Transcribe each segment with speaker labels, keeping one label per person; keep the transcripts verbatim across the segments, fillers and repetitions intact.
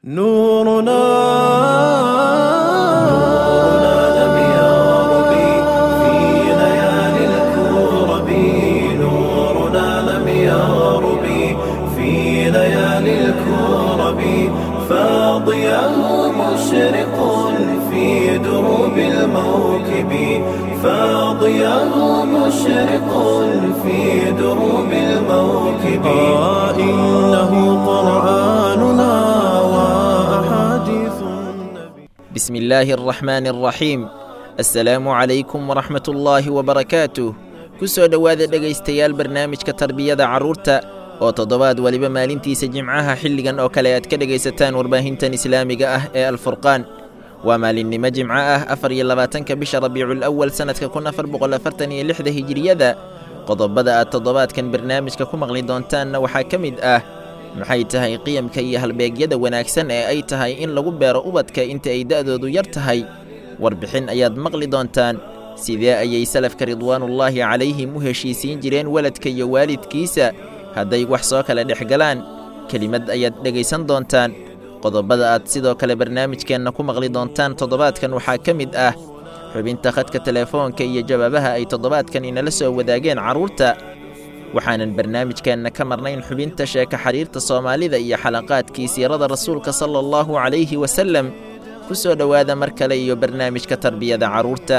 Speaker 1: نورنا نورنا لم يغرب في ليالي الكرب نورنا لم يغرب في ليالي الكرب فاضياه مشرق في دروب الموكب فاضياه مشرق في دروب الموكب آه إنه قرآننا وأحاديث النبي.
Speaker 2: بسم الله الرحمن الرحيم. السلام عليكم ورحمة الله وبركاته. kusoo dhowaada dhegaystayaal barnaamijka tarbiyada carruurta oo toddobaad waliba maalintiisa jimcaha xilligan oo kale aad ka dhegaysataan warbaahintan islaamiga ah ee alfurqaan. waa maalinimo jimco ah afar iyo labaatanka bisha rabiicul awal sanadka kun afar boqol afartan iyo lixda hijriyada. qodobada aad toddobaadkan barnaamijka ku maqli doontaanna waxaa ka mid ah maxay tahay qiyamka iyo halbeegyada wanaagsan ee ay tahay in lagu beero ubadka inta ay da'doodu yar tahay. warbixin ayaad maqli doontaan sidee ayay salafka ridwaanullaahi calayhim u heshiisiin jireen waladka iyo waalidkiisa hadday wax soo kala dhex galaan. kelimad ayaad dhegaysan doontaan. qodobada aad sidoo kale barnaamijkeenna ku maqli doontaan toddobaadkan waxaa ka mid ah xubinta khadka telefoonka iyo jawaabaha ay toddobaadkan inala soo wadaageen carruurta. waxaanan barnaamijkeenna ka marnayn xubinta sheeka xiriirta soomaalida iyo xalaqaadkii siirada rasuulka sala allahu calayhi wasallam. ku soo dhowaada mar kale iyo barnaamijka tarbiyada carruurta.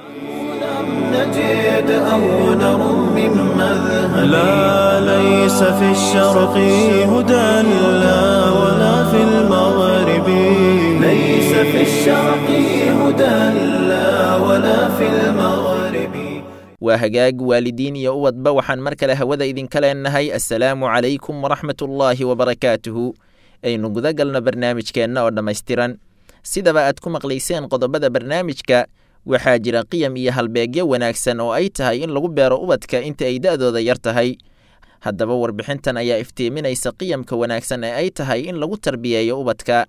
Speaker 1: نجد أو نرم من مذهب لا ليس في الشرق هدى لا ولا في المغرب ليس في الشرق هدى لا ولا في المغرب.
Speaker 2: waa hagaag waalidiin iyo ubadba waxaan mar kale hawada idinka leenahay assalaamu calaykum waraxmatullaahi wabarakaatuhu. aynu guda galno barnaamijkeenna oo dhammaystiran. sidaba aad ku maqlayseen qodobada barnaamijka waxaa jira qiyam iyo halbeegyo wanaagsan oo ay tahay in lagu beero ubadka inta ay da'dooda yar tahay. haddaba warbixintan ayaa iftiiminaysa qiyamka wanaagsan ee ay tahay in lagu tarbiyeeyo ubadka.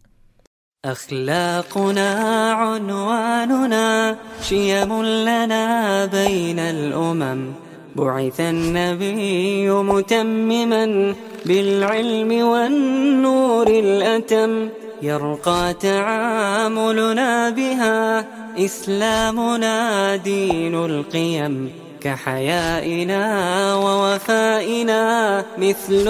Speaker 3: أخلاقنا عنواننا شيم لنا بين الأمم بعث النبي متمما بالعلم والنور الأتم يرقى تعاملنا بها إسلامنا دين القيم كحيائنا ووفائنا مثل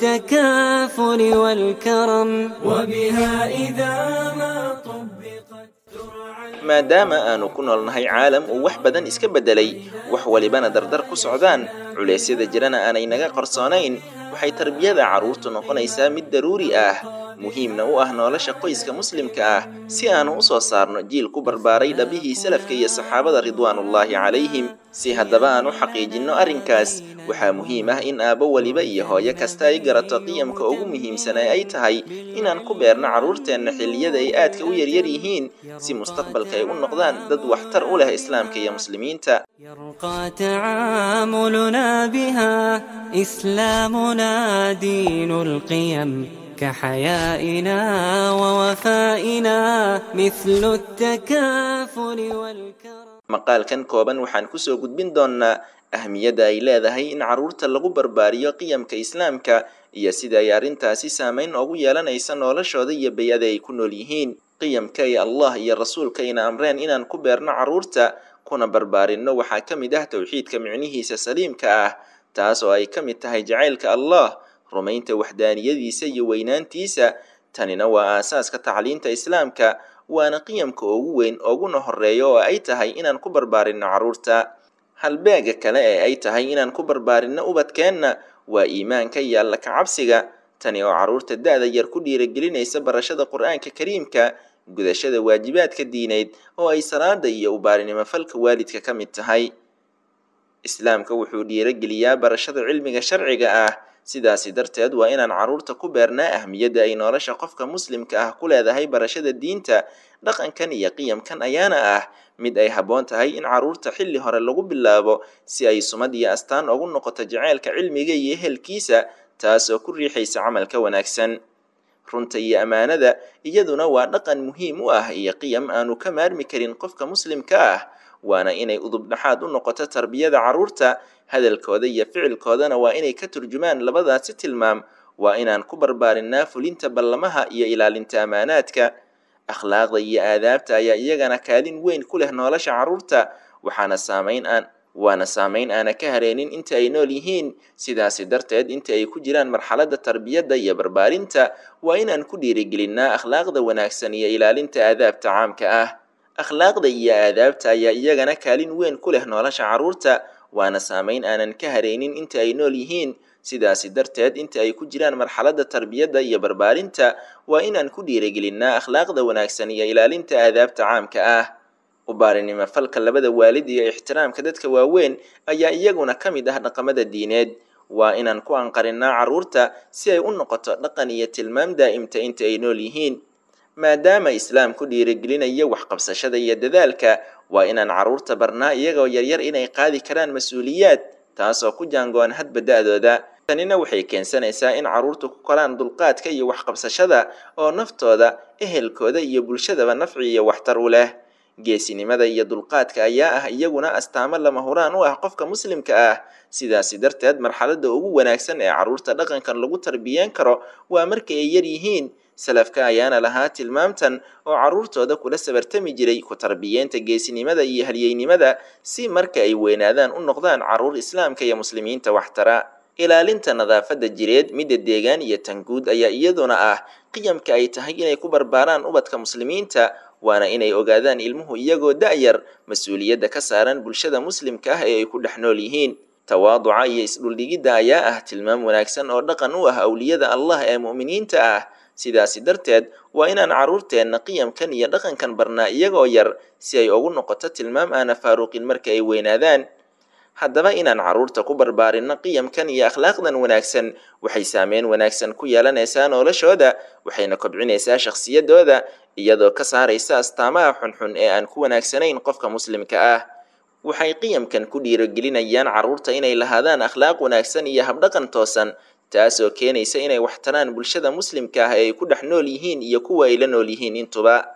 Speaker 3: التكافل والكرم وبها إذا ما طبقت
Speaker 2: maadaama aanu ku noolnahay caalam uu wax badan iska beddelay wax walibana dardar ku socdaan culeysyada jirana aanay naga qarsoonayn waxay tarbiyada carruurtu noqonaysaa mid daruuri ah muhiimna u ah nolosha qoyska muslimka ah si aanu u soo saarno jiil ku barbaaray dhabihii salafka iyo saxaabada ridwaanullaahi calayhim. si haddaba aan u xaqiijinno arrinkaas waxaa muhiim ah in aabbo weliba iyo hooyo kasta ay garato qiyamka ugu muhiimsan ee ay tahay inaan ku beerno carruurteenna xilliyada ay aadka u yaryar yihiin si mustaqbalka ay u noqdaan dad waxtar u leh islaamka iyo muslimiinta.
Speaker 3: يرقى تعاملنا بها إسلامنا دين القيم كحيائنا ووفائنا مثل التكافل والكرم.
Speaker 2: maqaalkan kooban waxaan ku soo gudbin doonnaa ahmiyadda ay leedahay in carruurta lagu barbaariyo qiyamka islaamka iyo sida ay arrintaasi saamayn ugu yeelanaysa noloshooda iyo bay'ada ay ku nool yihiin. qiyamka ay allah iyo rasuulka ina amreen inaan ku beerno carruurta kuna barbaarinno waxaa ka mid ah tawxiidka micnihiisa saliimka ah taas oo ay ka mid tahay jacaylka allah rumaynta waxdaaniyadiisa iyo weynaantiisa. tanina waa aasaaska tacliinta islaamka waana qiyamka ugu weyn uguna horreeya oo ay tahay inaan ku barbaarinno carruurta. halbeega kale ee ay tahay inaan ku barbaarinno ubadkeenna waa iimaanka iyo alla ka cabsiga. tani oo carruurta da'da yar ku dhiirigelinaysa barashada qur'aanka kariimka gudashada waajibaadka diineed oo ay salaada iyo ubaarinimo falka waalidka ka mid tahay. islaamka wuxuu dhiirigeliyaa barashada cilmiga sharciga ah sidaasi darteed waa inaan carruurta ku beernaa ahmiyadda ay nolosha qofka muslimka ah ku leedahay barashada diinta. dhaqankan iyo qiyamkan ayaana ah mid ay habboon tahay in carruurta xilli hore lagu bilaabo si ay sumad iyo astaan ugu noqoto jacaylka cilmiga iyo ehelkiisa taas oo ku riixaysa camalka wanaagsan. runta iyo ammaanada iyaduna waa dhaqan muhiim u ah iyo qiyam aanu ka maarmi karin qofka muslimka ah waana inay udub dhaxaad u noqoto tarbiyada carruurta. hadalkooda iyo ficilkoodana waa inay ka turjumaan labadaasi tilmaam waa inaan ku barbaarinaa fulinta ballamaha iyo ilaalinta amaanaadka. akhlaaqda iyo aadaabta ayaa iyagana kaalin weyn ku leh nolosha carruurta, waxaana saameyn aan waana saameyn aana ka hareenin inta ay nool yihiin. sidaasi darteed inta ay ku jiraan marxaladda tarbiyadda iyo barbaarinta waa inaan ku dhiirigelinaa akhlaaqda wanaagsan iyo ilaalinta aadaabta caamka ah. akhlaaqda iyo aadaabta ayaa iyagana kaalin weyn ku leh nolosha carruurta, waana saameyn aanan ka hareenin inta ay nool yihiin. sidaasi darteed inta ay ku jiraan marxaladda tarbiyadda iyo barbaarinta waa inaan ku dhiirigelinaa akhlaaqda wanaagsan iyo ilaalinta aadaabta caamka ah. ubaarinimo falka labada waalid iyo ixtiraamka dadka waaweyn ayaa iyaguna ka mid ah dhaqamada diineed. waa inaan ku anqarinaa carruurta si ay u noqoto dhaqan iyo tilmaam daa'imta inta ay nool yihiin. maadaama islaamku dhiirigelinayo waxqabsashada iyo dadaalka, waa inaan carruurta barnaa iyagoo yaryar inay qaadi karaan mas-uuliyaad, taasoo ku jaangoon hadba da'dooda. tanina waxay keensanaysaa in carruurtu ku koraan dulqaadka iyo waxqabsashada oo naftooda, ehelkooda iyo bulshadaba nafci iyo waxtar u leh. geesinimada iyo dulqaadka ayaa ah iyaguna astaamo lama huraan u ah qofka muslimka ah. sidaasi darteed marxaladda ugu wanaagsan ee carruurta dhaqankan lagu tarbiyeen karo waa marka ay yar yihiin. salafka ayaana lahaa tilmaamtan oo carruurtooda kula sabartami jiray ku tarbiyeenta geesinimada iyo halyeynimada si marka ay weynaadaan u noqdaan carruur islaamka iyo muslimiinta waxtara. ilaalinta nadaafadda jireed, midda deegaan iyo tan guud ayaa iyaduna ah qiyamka ay tahay inay ku barbaaraan ubadka muslimiinta, waana inay ogaadaan ilmuhu iyagoo da'yar mas-uuliyadda ka saaran bulshada muslimka ah ee ay ku dhex nool yihiin. tawaaduca iyo isdhuldhigidda ayaa ah tilmaam wanaagsan oo dhaqan u ah awliyada allah ee mu'miniinta ah. sidaasi darteed waa inaan carruurteenna qiyamkan iyo dhaqankan barnaa iyagoo yar si ay ugu noqoto tilmaam aana faaruqin marka ay weynaadaan. haddaba inaan carruurta ku barbaarinno qiyamkan iyo akhlaaqdan wanaagsan waxay saameyn wanaagsan ku yeelanaysaa noloshooda, waxayna kobcinaysaa shakhsiyadooda iyadoo ka saaraysa astaamaha xunxun ee aan ku wanaagsanayn qofka muslimka ah. waxay qiyamkan ku dhiirigelinayaan carruurta inay lahaadaan akhlaaq wanaagsan iyo habdhaqan toosan, taasoo keenaysa inay waxtaraan bulshada muslimka ah ee ay ku dhex nool yihiin iyo kuwa ay la nool yihiin intuba.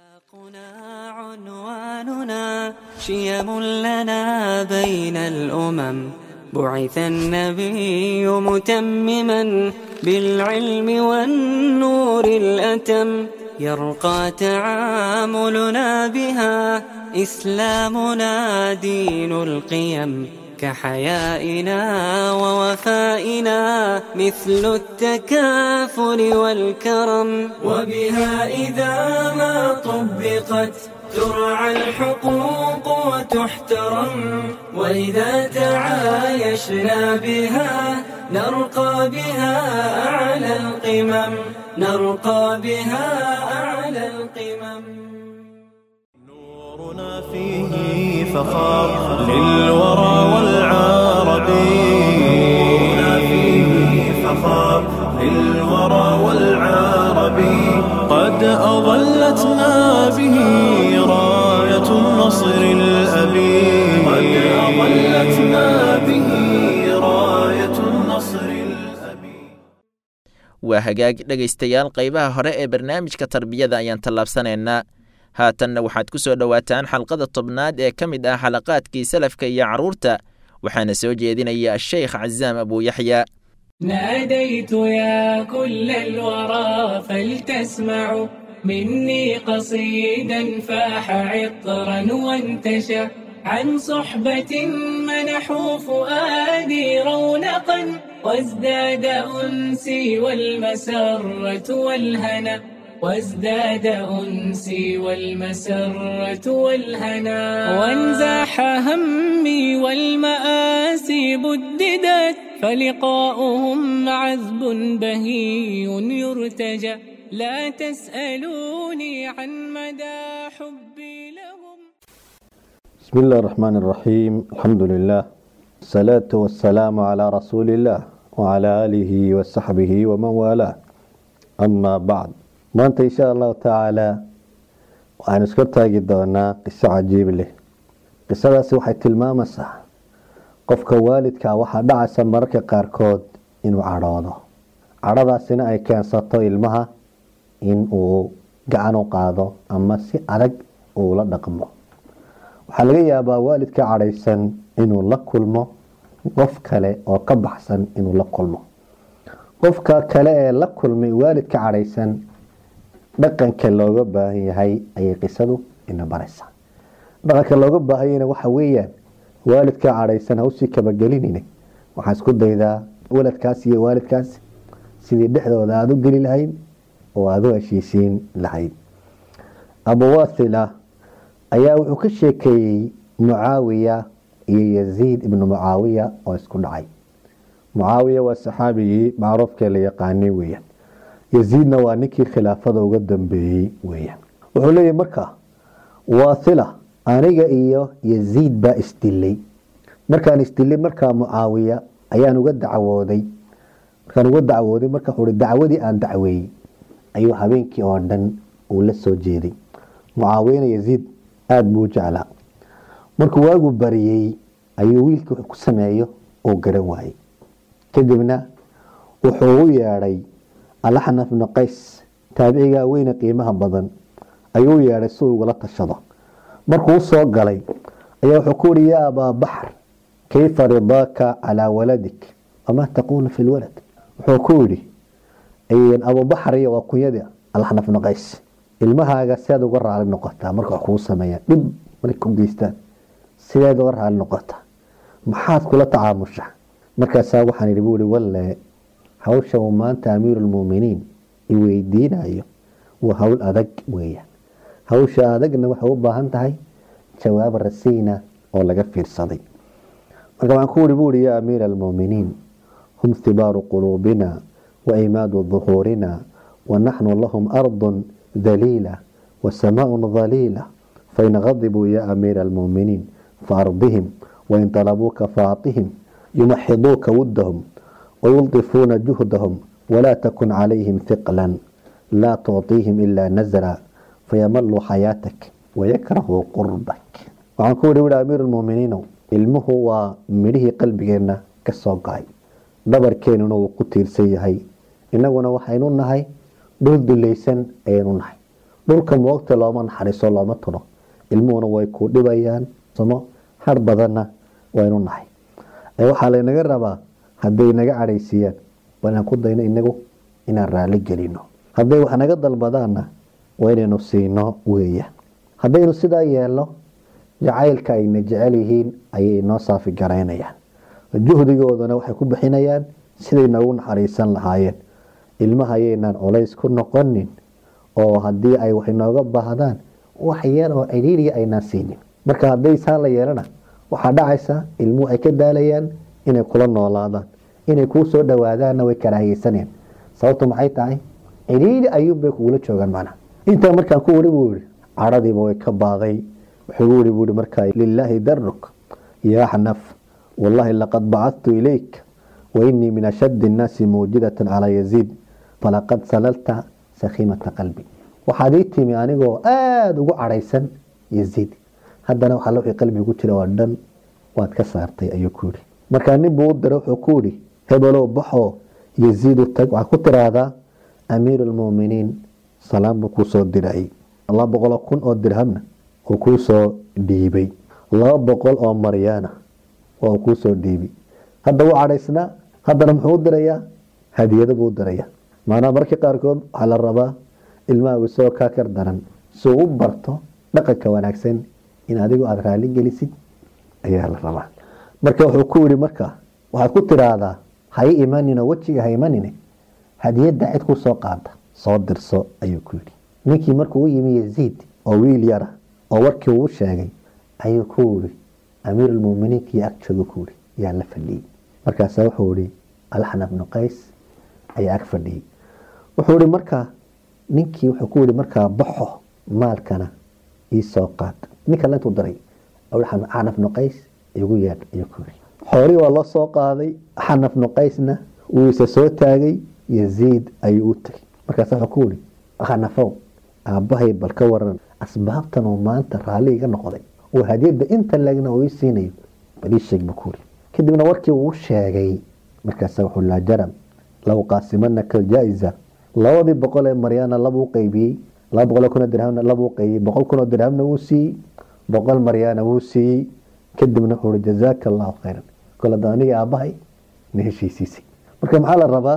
Speaker 3: عنواننا شيم لنا بين الأمم بعث النبي متمما بالعلم والنور الأتم يرقى تعاملنا بها إسلامنا دين القيم كحيائنا ووفائنا مثل التكافل والكرم وبها إذا ما طبقت ترعى الحقوق وتحترم وإذا تعايشنا بها نرقى بها أعلى القمم نرقى بها أعلى القمم
Speaker 1: نورنا فيه فخار للورى والعربي نورنا فيه فخار للورى والعربي قد أظلتنا به راية النصر الأبي قد أظلتنا به راية النصر الأبي.
Speaker 2: waa hagaag dhegaystayaal qaybaha hore ee barnaamijka tarbiyada ayaan tallaabsanaynaa. haatanna waxaad ku soo dhowaataan xalqada tobnaad ee ka mid ah xalaqaadkii salafka iyo carruurta, waxaana soo jeedinaya الشيخ عزام أبو يحيى.
Speaker 4: ناديت يا كل الورى فلتسمعوا مني قصيدا فاح عطرا وانتشى عن صحبة منحوا فؤادي رونقا وازداد أنسي والمسرة والهنا وازداد أنسي والمسرة والهنا وانزاح همي والمآسي بددت فلقاؤهم عذب بهي يرتجى لا تسألوني عن مدى حبي لهم.
Speaker 5: بسم الله الرحمن الرحيم. الحمد لله الصلاة والسلام على رسول الله وعلى آله وصحبه ومن والاه. أما بعد، maanta insha allahu tacaalaa waxaan iska taagi doonaa qiso cajiib leh. qisadaasi waxay tilmaamaysaa qofka waalidkaa waxaa dhacaysa mararka qaarkood inuu cadhoodo, cadhadaasina ay keensato ilmaha in uu gacan u qaado ama si adag uu la dhaqmo. waxaa laga yaabaa waalidka cadhaysan inuu la kulmo qof kale oo ka baxsan inuu la kulmo. qofka kale ee la kulmay waalidka cadhaysan dhaqanka looga baahan yahay ayay qisadu ina baraysaa. dhaqanka looga baahanyana waxa weeyaan waalidka cadhaysan ha usii kabagelinine waxaa isku daydaa waladkaas iyo waalidkaas sidii dhexdooda aada u geli lahayd oo aada u heshiisiin lahayd. Abu Wathila ayaa wuxuu ka sheekeeyey Mucaawiya iyo Yaziid ibnu Mucaawiya oo isku dhacay. Mucaawiya waa saxaabigii macruufka la yaqaanay weeyaan, Yaziidna waa ninkii khilaafada uga dambeeyey weeyaan. wuxuu leeyahay markaa Wathila aniga iyo Yaziid baa isdilay. markaan isdilay markaa Mucaawiya ayaan uga dacwooday markaan uga dacwooday marka hore dacwadii aan dacweeyey ayuu habeenkii oo dhan uu la soo jeeday. Mucaawiyana Yaziid aad buu jeclaa. markuu waagu bariyay ayuu wiilkii ku sameeyo oo garan waayay. kadibna wuxuu u yeedhay Al-Ahnaf ibn Qays, taabiciga weyn qiimaha badan, ayuu u yeedhay si uu ula tashado. markuu soo galay ayaa wuxuu ku yiri yaa Abaa Bahr kayfa ridaaka ala waladik ama taqulu fi alwalad. wuxuu ku yiri ayeen Abu Bahr iyo waa kunyada Al-Ahnaf ibn Qays, ilmahaaga sidaad uga raali noqotaa marka wax kuu sameeyaan dib markay ku geystaan sidaad uga raali noqotaa maxaad kula tacaamusha. markaas waxaan yiri buuri walle hawsha uu maanta amiirul muuminiin i weydiinayo waa hawl adag weeyaan. hawsha adagna waxay u baahan tahay jawaab rasiina oo laga fiirsaday. marka waxaan ku yiri buuri yaa amiirul muuminiin hum thibaaru qulubina wa imaadu dhuhurina wa nahnu lahum ardun ذليلة وسماء ظليلة فإن غضبوا يا أمير المؤمنين فأرضهم وإن طلبوك فأعطهم يمحضوك ودهم ويلطفون جهدهم ولا تكن عليهم ثقلا لا تعطيهم إلا نزرا فيمل حياتك ويكره قربك. وعن كل أمير المؤمنين علمه ومره قلبنا كالصوقعي دبر كيننا وقتير سيهي إنه وحينون هاي dhul dulaysan aynu nahay. dhulka moogta looma naxariiso looma turo, ilmuhuna way ku dhibayaan samo har badanna waynu nahay. ay waxa la inaga rabaa haday naga cadhaysiyaan waan ku dayno inagu inaan raali gelino, haday wax naga dalbadaana waa inaynu siino weeyaan. hadaynu sidaa yeelo jacaylka ay jecel yihiin ayay noo saafi garaynayaan, juhdigoodana waxay ku bixinayaan siday nagu naxariisan lahaayeen. ilmaha ayaynan culays ku noqonin oo haddii ay wax inooga baahdaan wax yar oo ciriiri aynan siinin. marka hadday saan la yeelana waxaa dhacaysa ilmuhu ay ka daalayaan inay kula noolaadaan, inay kuu soo dhawaadaanna way karaahiyeysanayaan. sababtu maxay tahay ciriiri ayuunbay kugula joogaan macnaha. intaa markaan ku wari buu yidhi cadhadiiba way ka baaday. wuxuu wari buu yidhi markaa lilaahi daruk yaa Ahnaf wallahi laqad bacadtu ilayk wa innii min ashaddi annaasi mawjidatan calaa Yaziid falaqad salalta sakhiimata qalbi. waxaad ii timi anigoo aada ugu cadhaysan Yaziid, haddana waxaa la wixii qalbiga ku jira waa dhan waad ka saartay ayuu ku yidhi. markaa nin buu u diray wuxuu ku yidhi hebelow baxoo Yaziid u tag, waxaad ku tiraahdaa amiirulmuuminiin salaam buu kuu soo dirayay. laba boqol kun oo dirhamna oo kuu soo dhiibay, laba boqol oo maryaana oo kuu soo dhiibay. hadda wuu cadhaysnaa, haddana muxuu u dirayaa hadiyado buu u dirayaa. maana markii qaarkood waxaa la rabaa ilmaha soo ka kar daran soo u barto dhaqanka wanaagsan in adigu aad raali gelisid ayaa la rabaa. marka wuxuu ku yiri marka waxaad ku tiraahdaa hay iimaanina wajiga hay iimaanina hadiyada cid ku soo qaada soo dirso ayuu ku yiri. ninkii markuu u yimi Yaziid oo wiil yara oo warkii uu sheegay ayuu ku yiri amiirul muuminiin kii agtooda ku yiri yaa la fadhiyay. markaas wuxuu yiri Al-Ahnaf ibn Qays ayaa ag fadhiyay. wuxuu yiri markaa ninkii wuxuu ku yiri markaa baxo maalkana ii soo qaad. ninka la intuu diray Al-Ahnaf ibn Qays igu yeedh ayuu ku yiri. xooli waa la soo qaaday. Ahnaf ibn Qaysna wuu isa soo taagay, Yaziid ayuu u tagay. markaas wuxuu ku yiri Ahnafow aabahay bal ka waran asbaabtan oo maanta raali iga noqday oo hadiyada inta lagna oo ii siinayo bal ii sheeg buu ku yiri. kadibna warkii uu sheegay markaas wuxuu la jaram law qaasimanaka al-jaa'iza labadii boqol ee maryaana labu qaybiyay, laba boqol kun oo dirhamna labu qaybiyay, boqol kun oo dirhamna wuu siiyay, boqol maryaana wuu siiyay. kadibna wuxuu jazaaka allahu khayran kala daaniga aabahay ma heshiisiisay. marka maxaa la rabaa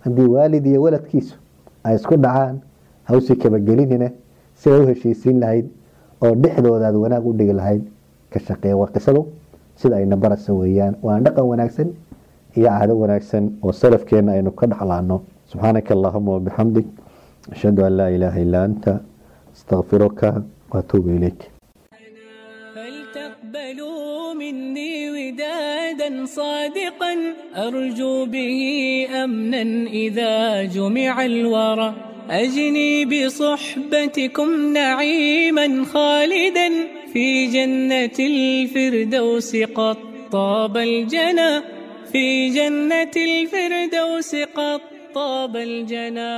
Speaker 5: haddii waalid iyo waladkiisu ay isku dhacaan hawsi kabagelinina siday u heshiisiin lahayd oo dhexdoodaad wanaag u dhigi lahayd ka shaqeeya. waa qisadu sida ayna barasa weeyaan, waan dhaqan wanaagsan iyo caado wanaagsan oo salafkeena aynu ka dhaxlaano. subxaanaka allahuma wabixamdik ashhadu an laa ilaaha illaa anta astaghfiruka waatuubu ilayk.
Speaker 4: فلتقبلوا مني ودادا صادقا أرجو به أمنا إذا جمع الورى أجني بصحبتكم نعيما خالدا في جنة الفردوس قد طاب الجنى في جنة الفردوس قد طاب الجنى.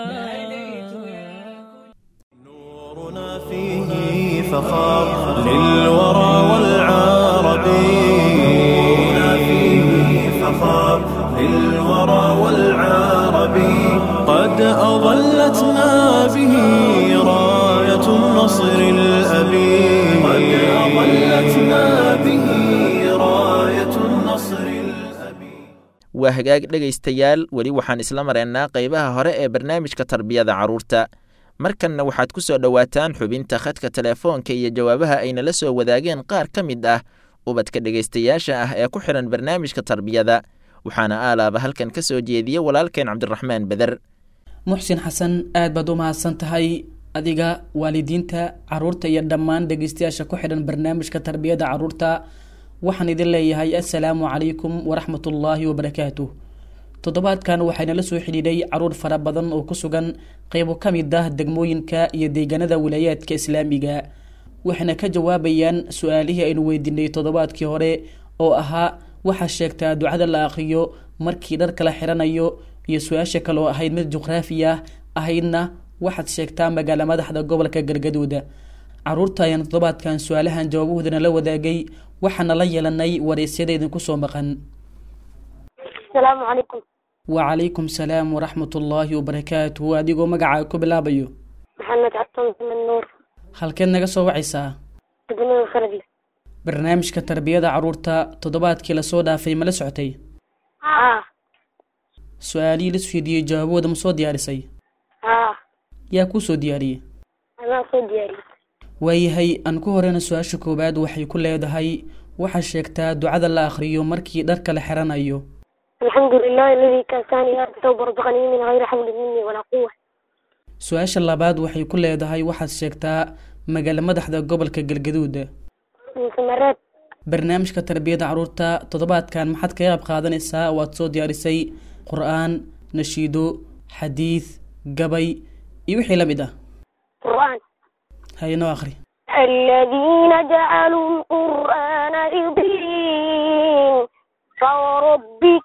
Speaker 1: نورنا فيه فخار للورى والعربي نورنا فيه فخار للورى والعربي قد أظلتنا به راية النصر الأبي قد أظلتنا به راية النصر الأبي.
Speaker 2: waa hagaag dhegaystayaal, weli waxaan isla mareennaa qaybaha hore ee barnaamijka tarbiyada carruurta. markanna waxaad ku soo dhowaataan xubinta khadka telefoonka iyo jawaabaha ayna la soo wadaageen qaar ka mid ah ubadka dhegaystayaasha ah ee ku xidhan barnaamijka tarbiyada. waxaana aalaaba halkan ka soo jeediya walaalkeen cabdiraxmaan beder.
Speaker 6: muxsin xasan, aad baad u mahadsan tahay adiga, waalidiinta, caruurta iyo dhammaan dhegaystayaasha ku xidhan barnaamijka tarbiyada carruurta. waxaan idin leeyahay assalaamu calaykum waraxmatullaahi wabarakaatuh. toddobaadkan waxaynala soo xidhiidhay caruur fara badan oo ku sugan qaybo ka mid ah degmooyinka iyo deegaanada wilaayaadka islaamiga, waxayna ka jawaabayaan su-aalihii aynu weydiinay toddobaadkii hore oo ahaa waxaa sheegtaa ducada la aqriyo markii dharka la xiranayo, iyo su-aasha kale oo ahayd mid juqraafi ah ahaydna waxaad sheegtaa magaala madaxda gobolka galgaduud. caruurta ayaan toddobaadkan su-aalahan jawaabahoodana la wadaagay, waxaana la yeelanay wareysyada idinku soo maqan.
Speaker 7: asalaamu calaykum.
Speaker 6: wacalaykum salaam waraxmatullaahi wabarakaatuhu. adigoo magacaa ku bilaabayo.
Speaker 7: maxamed cabdi maxamed nuur.
Speaker 6: halkeed naga soo wacaysaa?
Speaker 7: degmada khardi.
Speaker 6: barnaamijka tarbiyada carruurta toddobaadkii lasoo dhaafay ma la socotay?
Speaker 7: haa.
Speaker 6: su-aalihii la weydiiyey jawaabahooda ma soo diyaarisay?
Speaker 7: haa.
Speaker 6: yaa kuu soo diyaariyey?
Speaker 7: anaa soo diyaariyey.
Speaker 6: waayahay, aan ku horeyna su-aasha koowaad waxay ku leedahay waxaa sheegtaa ducada la akhriyo markii dharka la xiranayo.
Speaker 7: الحمد لله الذي كساني هذا وبرزقني من غير حول مني ولا قوة.
Speaker 6: su-aasha labaad waxay ku leedahay waxaad sheegtaa magaala madaxda gobolka galgaduud.
Speaker 7: مسمرات.
Speaker 6: barnaamijka tarbiyada carruurta toddobaadkan maxaad kaga qayb qaadanaysaa? waad soo diyaarisay qur-aan, nashiido, xadiid, gabay iyo wixii la mid ah.
Speaker 7: قرآن.
Speaker 6: hay noo akhri.
Speaker 7: الذين جعلوا القرآن عضين فوربك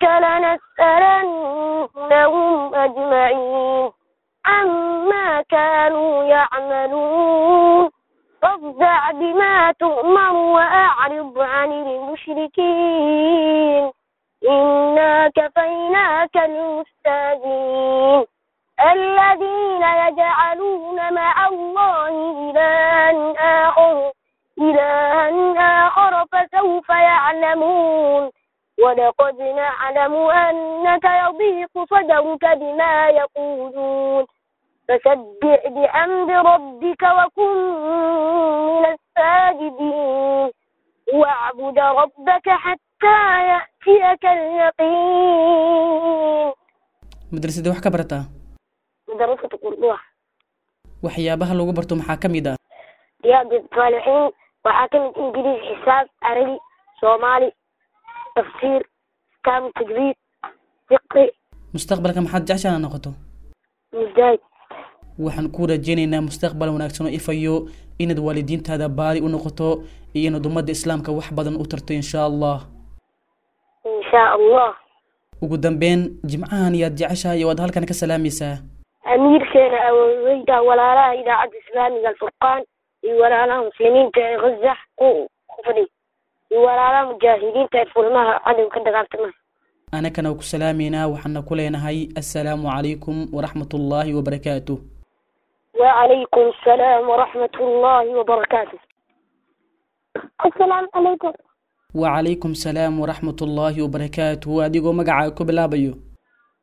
Speaker 7: لنسألنهم أجمعين عما كانوا يعملون فاصدع بما تؤمر وأعرض عن المشركين إنا كفيناك المستهزئين الذين يجعلون مع الله إلها آخر إلها آخر فسوف يعلمون ولقد نعلم أنك يضيق صدرك بما يقولون فسبح بحمد ربك وكن من الساجدين واعبد ربك حتى يأتيك اليقين.
Speaker 6: madrasadii wax ka barataa?
Speaker 7: مدرسة قردوح.
Speaker 6: waxyaabaha lagu barto maxaa ka mid ah?
Speaker 7: رياض الصالحين وحاكم إنجليزي حساب عربي صومالي تفسير كام تجريد فقه.
Speaker 6: mustaqbalka maxaad jeceshaa inaad noqoto?
Speaker 7: مجاهد.
Speaker 6: waxaan ku rajaynaynaa mustaqbal wanaagsan oo ifayo inaad waalidiintaada baari u noqoto iyo inaad ummadda islaamka wax badan u tarto insha allah.
Speaker 7: إن شاء الله.
Speaker 6: ugu dambeyn jimcahan yaad jeceshahay waad halkan ka salaamaysaa?
Speaker 7: أمير كان ويدا ولا لا إذا عد إسلامي الفرقان ولا لا مسلمين غزة خفري ولا لا مجاهدين تعرفون ما عدم كده قالتنا.
Speaker 6: anakana ku salaameynaa waxaana ku leenahay assalaamu calaykum waraxmatullaahi wabarakaatuh.
Speaker 7: وعليكم السلام ورحمة الله وبركاته. السلام عليكم.
Speaker 6: wacalaykum salaam waraxmatullaahi wabarakaatuh. adigoo magacaa ku bilaabayo?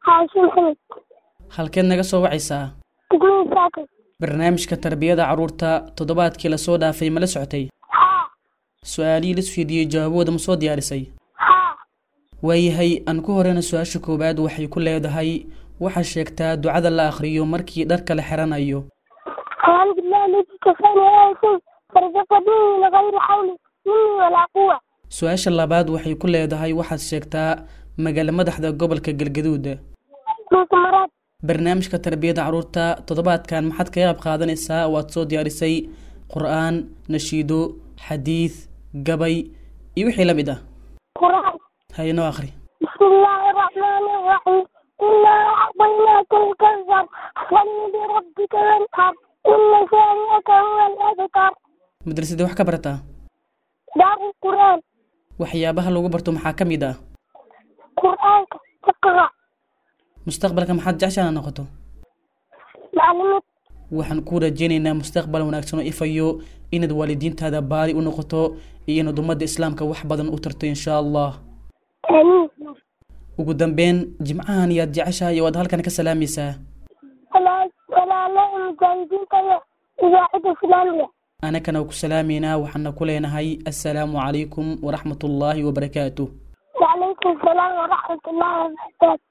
Speaker 7: haashim xamid
Speaker 6: halkeed naga soo wacaysaa
Speaker 7: guri saakay
Speaker 6: barnaamijka tarbiyada carruurta toddobaadkii lasoo dhaafay ma la socotay
Speaker 7: haa
Speaker 6: su-aalihii la isweydiiyey jawaabooda ma soo diyaarisay
Speaker 7: haa
Speaker 6: waayahay aan ku horeyna su-aasha koowaad waxay ku leedahay waxaa sheegtaa ducada la akhriyo markii dharka la xiranayo
Speaker 7: أعوذ بالله الذي كفاني آية فرزقني من غير حول مني ولا قوة.
Speaker 6: su-aasha labaad waxay ku leedahay waxaad sheegtaa magaalo madaxda gobolka galgaduud
Speaker 7: مؤتمرات
Speaker 6: barnaamijka tarbiyada carruurta toddobaadkan maxaad kaga qayb qaadanaysaa waad soo diyaarisay qur-aan nashiido xadiid gabay iyo wixii la mid ah
Speaker 7: قرآن.
Speaker 6: haynoo akhri
Speaker 7: بسم الله الرحمن الرحيم إنا أعطيناك الكوثر فصل لربك وانحر إن شانئك هو الأبتر.
Speaker 6: madrasadii wax ka barataa
Speaker 7: دار القرآن
Speaker 6: waxyaabaha lagu barto maxaa ka mid ah
Speaker 7: قرآن تقرأ
Speaker 6: mustaqbalka maxaad jeceshaana noqoto
Speaker 7: معلومات
Speaker 6: waxaan ku rajaynaynaa mustaqbal wanaagsan oo ifayo inaad waalidiintaada baari u noqoto iyo inaad ummadda islaamka wax badan u tarto insha allah
Speaker 7: آمين.
Speaker 6: ugu dambeyn jimcahan yaad jeceshahay waad halkan ka salaamaysaa
Speaker 7: ولا ولا لا المجاهدين كذا إذاعة إسلامية.
Speaker 6: anakana ku salaamaynaa waxaana ku leenahay assalaamu calaykum waraxmat ullaahi wabarakaatuh
Speaker 7: وعليكم السلام ورحمة الله وبركاته.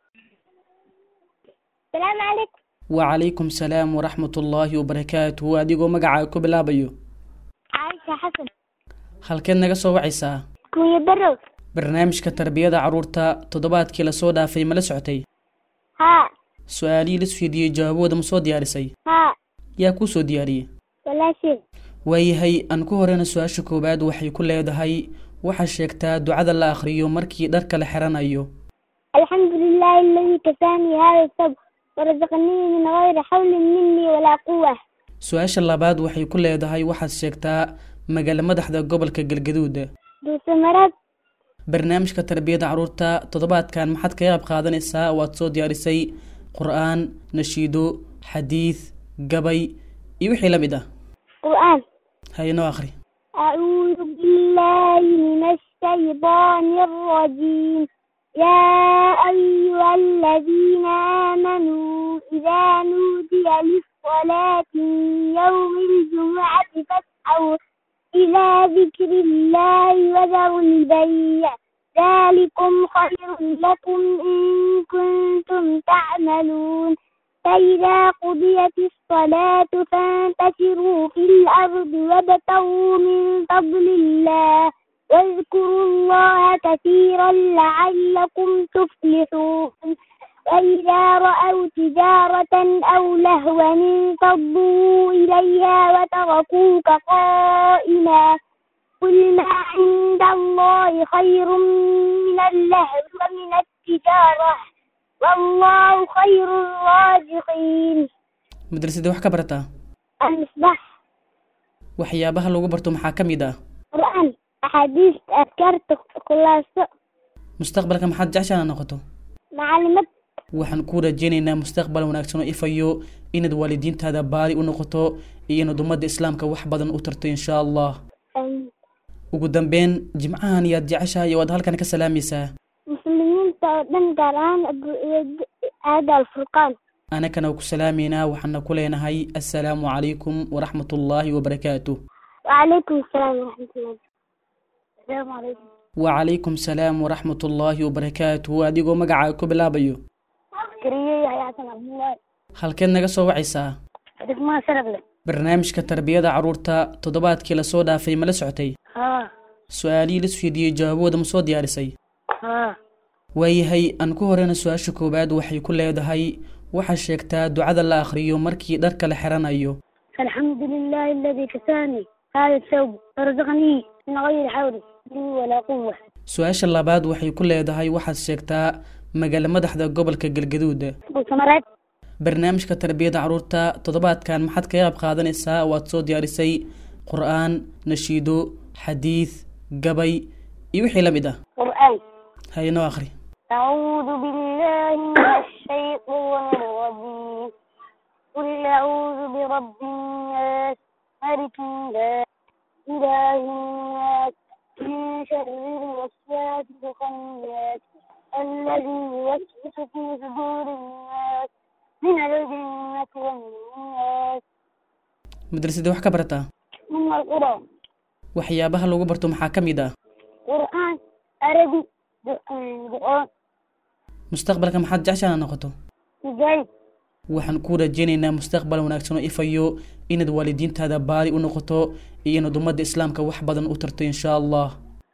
Speaker 7: السلام عليكم.
Speaker 6: wacalaykum salaam waraxmat ullaahi wabarakaatuh adigoo magacaaga ku bilaabayo
Speaker 7: عايشة حسن.
Speaker 6: halkeed naga soo wacaysaa
Speaker 7: كوي برو.
Speaker 6: barnaamijka tarbiyada carruurta toddobaadkii lasoo dhaafay ma la socotay
Speaker 7: ها
Speaker 6: su-aalihii la isweydiiyey jawaabooda ma soo diyaarisay
Speaker 7: ها
Speaker 6: yaa kuu soo diyaariyey
Speaker 7: ولا شيء.
Speaker 6: waayahay aan ku horeyna su-aasha koowaad waxay ku leedahay waxaa sheegtaa ducada la akhriyo markii dharka la xiranayo
Speaker 7: الحمد لله الذي كفاني هذا الصبر ورزقني من غير حول مني ولا قوة.
Speaker 6: su-aasha labaad waxay ku leedahay waxaad sheegtaa magaalo madaxda gobolka galgaduud
Speaker 7: ذو ثمرات
Speaker 6: barnaamijka tarbiyada carruurta toddobaadkan maxaad kaga qayb qaadanaysaa waad soo diyaarisay qur-aan nashiido xadiid gabay iyo wixii la mid ah
Speaker 7: قرآن.
Speaker 6: haynoo akhri
Speaker 7: أعوذ بالله من الشيطان الرجيم. يا أيها الذين آمنوا إذا نودي للصلاة من يوم الجمعة فاسعوا إلى ذكر الله وذروا البيع ذلكم خير لكم إن كنتم تعملون. فإذا قضيت الصلاة فانتشروا في الأرض وابتغوا من فضل الله واذكروا الله كثيرا لعلكم تفلحون. وإذا رأوا تجارة أو لهوا انفضوا إليها وتركوك قائما قل ما عند الله خير من اللهو ومن التجارة والله خير الرازقين.
Speaker 6: madrasadii wax ka barataa
Speaker 7: المصباح
Speaker 6: waxyaabaha lagu barto maxaa ka mid ah
Speaker 7: قرآن أحاديث أذكار خلاصة
Speaker 6: mustaqbalka maxaad jeceshaana noqoto
Speaker 7: معلومات
Speaker 6: waxaan ku rajaynaynaa mustaqbal wanaagsan oo ifayo inaad waalidiintaada baari u noqoto iyo inaad ummadda islaamka wax badan u tarto insha allah
Speaker 7: آمين.
Speaker 6: ugu dambeyn jimcahan yaad jeceshahay waad halkan ka salaamaysaa
Speaker 7: مسلمين تودن قرآن هذا الفرقان.
Speaker 6: anakana ku salaamaynaa waxaana ku leenahay assalaamu calaykum waraxmat ullaahi wabarakaatuh
Speaker 7: وعليكم السلام ورحمة الله. السلام عليكم.
Speaker 6: wacalaykum salaam waraxmat ullaahi wabarakaatuh adigoo magacaaga ku bilaabayo
Speaker 7: كريه يا حسن عبد الله.
Speaker 6: halkeed naga soo wacaysaa
Speaker 7: ما سرب له.
Speaker 6: barnaamijka tarbiyada carruurta toddobaadkii lasoo dhaafay ma la socotay
Speaker 7: ها
Speaker 6: su-aalihii la isweydiiyey jawaabooda ma soo diyaarisay
Speaker 7: ها
Speaker 6: waayahay aan ku horeyna su-aasha koowaad waxay ku leedahay waxaa sheegtaa ducada la akhriyo markii dharka la xiranayo
Speaker 7: الحمد لله الذي كساني هذا الثوب ورزقني من غير حول مني ولا قوة.
Speaker 6: su-aasha labaad waxay ku leedahay waxaad sheegtaa magaalo madaxda gobolka galgaduud
Speaker 7: ذو ثمرات
Speaker 6: barnaamijka tarbiyada carruurta toddobaadkan maxaad kaga qayb qaadanaysaa waad soo diyaarisay qur-aan nashiido xadiid gabay iyo wixii la mid ah
Speaker 7: قرآن.
Speaker 6: haynoo akhri
Speaker 7: أعوذ بالله من الشيطان الرجيم. قل أعوذ برب الناس ملك الناس إله الناس من شر الوسواس الخناس الذي يوسوس في صدور الناس من الجنة والناس.
Speaker 6: madrasadii wax ka barataa
Speaker 7: من القرآن
Speaker 6: waxyaabaha lagu barto maxaa ka mid ah
Speaker 7: قرآن عربي قرآن
Speaker 6: mustaqbalka maxaad jeceshahay inaad noqoto
Speaker 7: مجاهد.
Speaker 6: waxaan ku rajaynaynaa mustaqbal wanaagsan oo ifayo inaad waalidiintaada baari u noqoto iyo inaad ummadda islaamka wax badan u tarto insha allah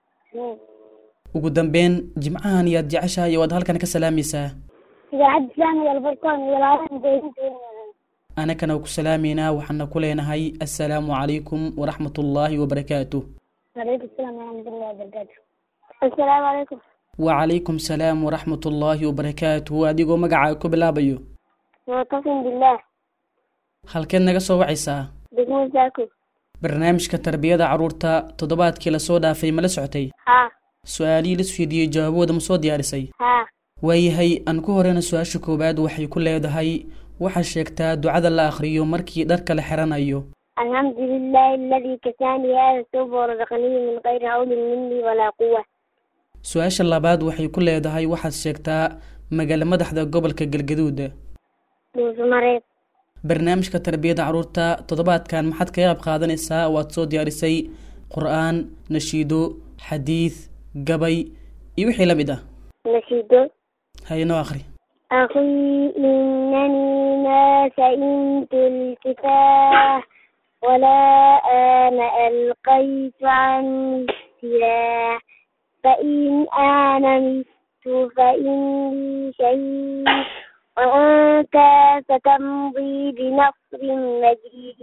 Speaker 6: ugu dambeyn jimcahan yaad jeceshahay waad halkan ka salaamaysaa
Speaker 7: إذا عد إسلامي الفرقان ولا مجاهدين
Speaker 6: anakana ku salaameynaa waxaana ku leenahay assalaamu calaykum waraxmatullaahi wabarakaatuh
Speaker 7: وعليكم السلام ورحمة الله وبركاته. السلام عليكم.
Speaker 6: wacalaykum salaam waraxmatullaahi wabarakaatuh adigoo magacaaga ku bilaabayo
Speaker 7: معتصم بالله.
Speaker 6: halkeed naga soo wacaysaa
Speaker 7: بسم زاكو.
Speaker 6: barnaamijka tarbiyada carruurta toddobaadkii lasoo dhaafay ma la socotay
Speaker 7: ها
Speaker 6: su-aalihii la isweydiiyey jawaabahooda ma soo diyaarisay
Speaker 7: ها.
Speaker 6: waayahay aan ku horeyna su-aasha koowaad waxay ku leedahay waxaad sheegtaa ducada la akhriyo markii dharka la xiranayo
Speaker 7: الحمد لله الذي كساني هذا الثوب ورزقني من غير حول مني ولا قوة.
Speaker 6: su-aasha labaad waxay ku leedahay waxaad sheegtaa magaalo madaxda gobolka galgaduud
Speaker 7: دوس مريض.
Speaker 6: barnaamijka tarbiyada carruurta toddobaadkan maxaad kaga qayb qaadanaysaa waad soo diyaarisay qur-aan nashiido xadiid gabay iyo wixii la mid ah
Speaker 7: نشيدو.
Speaker 6: haynoo akhri
Speaker 7: أخي إنني ما سئمت الكفاح ولا أنا ألقيت عني السلاح فإن أنا مت فإني شهيد وأنت ستمضي بنصر مجيد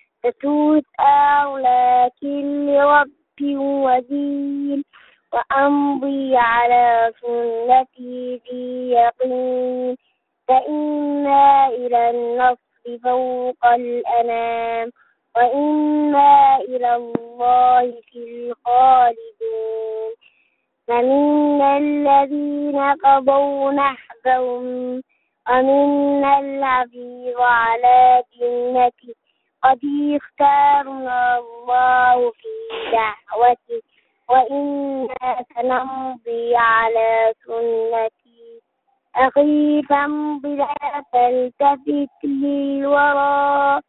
Speaker 7: فتسأل لكن لرب ودين وأمضي على سنتي في يقين فإنا إلى النصر فوق الأنام وإنا إلى الله في الخالدون فمنا الذين قضوا نحبهم ومنا العبيد على جنته قد اختارنا الله في دعوته وإنا سنمضي على سنتي أخي فامض لا تلتفت للوراء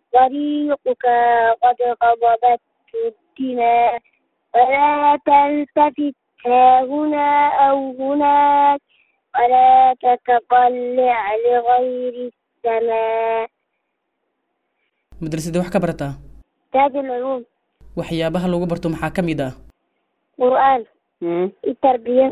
Speaker 7: طريقك قد قضبت الدماء ولا تلتفت ها هنا أو هناك ولا تتطلع لغير السماء.
Speaker 6: madrasadii wax ka barataa
Speaker 7: تاج العلوم
Speaker 6: waxyaabaha lagu barto maxaa ka mid ah
Speaker 7: قرآن التربية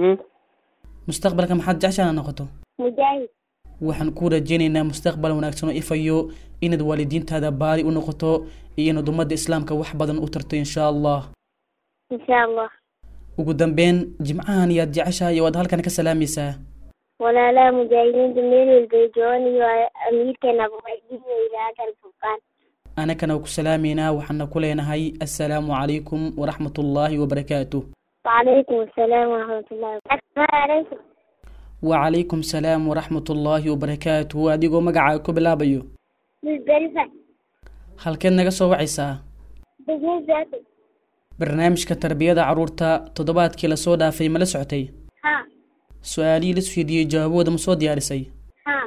Speaker 6: mustaqbalka maxaad jeceshahay inaad noqoto
Speaker 7: مجاهد.
Speaker 6: waxaan ku rajaynaynaa mustaqbal wanaagsan oo ifayo inaad waalidiintaada baari u noqoto iyo inaad ummadda islaamka wax badan u tarto insha allah
Speaker 7: إن شاء الله.
Speaker 6: ugu dambeyn jimcahan yaad jeceshahay waad halkan ka salaamaysaa
Speaker 7: ولا لا مجاهدين جميل البيجوني وأميركا نبويين إلى هذا الفرقان.
Speaker 6: anakana ku salaameynaa waxaana ku leenahay assalaamu calaykum waraxmatullaahi wabarakaatuh
Speaker 7: وعليكم السلام ورحمة الله وبركاته. السلام عليكم.
Speaker 6: wacalaykum salaam waraxmatullaahi wabarakaatuh adigoo magacaaga ku bilaabayo
Speaker 7: بالبرفة.
Speaker 6: halkeed naga soo wacaysaa
Speaker 7: بجنس ذاته.
Speaker 6: barnaamijka tarbiyada carruurta toddobaadkii lasoo dhaafay ma la socotay
Speaker 7: ها
Speaker 6: su-aalihii la isweydiiyey jawaabahooda ma soo diyaarisay
Speaker 7: ها.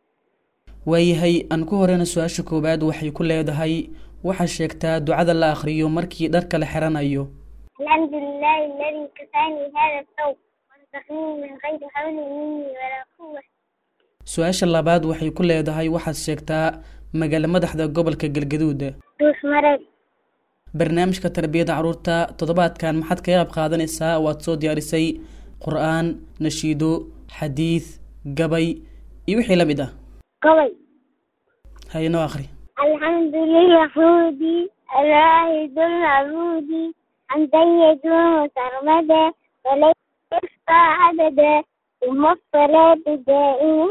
Speaker 6: waayahay aan ku horeyna su-aasha koowaad waxay ku leedahay waxaad sheegtaa ducada la akhriyo markii dharka la xiranayo
Speaker 7: الحمد لله الذي كفاني هذا الثوب ورزقني من غير حول مني ولا قوة.
Speaker 6: su-aasha labaad waxay ku leedahay waxaad sheegtaa magaalo madaxda gobolka galgaduud
Speaker 7: دوس مريض.
Speaker 6: barnaamijka tarbiyada carruurta toddobaadkan maxaad kaga qayb qaadanaysaa waad soo diyaarisay qur-aan nashiido xadiid gabay iyo wixii la mid ah
Speaker 7: قوي.
Speaker 6: haynoo akhri
Speaker 7: الحمد لليهود الواحد العبود حمدا يدوم سرمدا وليس يخفى عددا ثم الصلاة دائما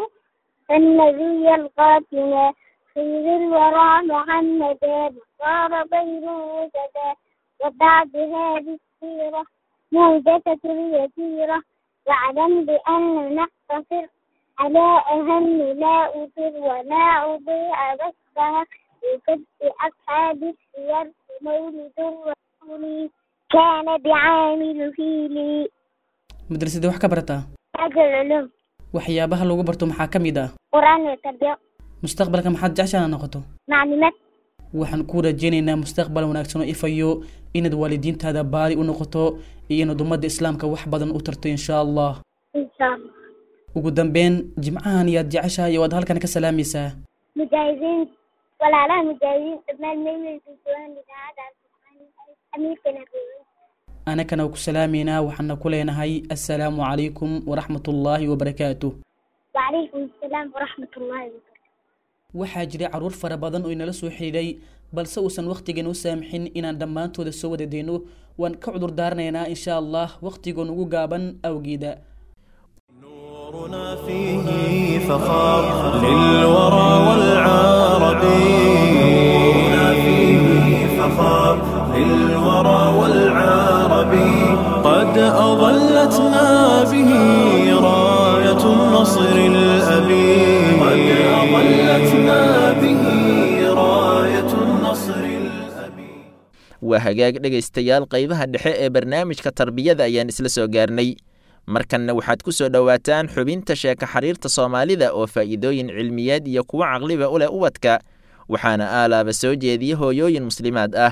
Speaker 7: فالنبي القاتل خير الورى محمدا صار بين وجدا وبعد هذه السيرة موجة اليسيرة واعلم بأن نقتصر على أهم لا أثر ولا أضيع بثها بكتب أصحاب السير مولد الرسول كان بعامل فيلي.
Speaker 6: madrasadii wax ka barataa
Speaker 7: العلوم
Speaker 6: waxyaabaha lagu barto maxaa ka mid ah
Speaker 7: قرآن وتربية
Speaker 6: mustaqbalka maxaad jeceshahay noqoto
Speaker 7: معلومات
Speaker 6: waxaan ku rajaynaynaa mustaqbal wanaagsan oo ifayo inaad waalidiintaada baari u noqoto iyo inaad ummadda islaamka wax badan u tarto insha allah
Speaker 7: إن شاء الله.
Speaker 6: ugu dambeyn jimcahan yaad jeceshahay oo aad halkan ka salaamaysaa
Speaker 7: مجاهدين ولا لا مجاهدين ابن الميل الديوان لهذا أمير كنبي
Speaker 6: anakana ku salaamaynaa waxaana ku leenahay assalaamu calaykum waraxmatullaahi wabarakaatuh
Speaker 7: وعليكم السلام ورحمة الله وبركاته.
Speaker 6: waxaa jiray caruur fara badan oo inala soo xidhiidhay balse uusan wakhtigan u saamixin inaan dhammaantooda soo wada deyno waan ka cudur daaranaynaa insha allah wakhtigoon ugu gaaban awgeeda
Speaker 1: نورنا فيه فخار للورى والعربي نورنا فيه فخار للورى والعربي قد أظلتنا به راية النصر الأبي قد أظلتنا به راية النصر الأبي
Speaker 2: waa hagaag dhegaystayaal qaybaha dhexe ee barnaamijka tarbiyada ayaan isla soo gaarnay markanna waxaad ku soo dhowaataan xubinta sheeka xariirta soomaalida oo faa'iidooyin cilmiyeed iyo kuwo caqliba u leh ubadka waxaana aalaaba soo jeediya hooyooyin muslimaad ah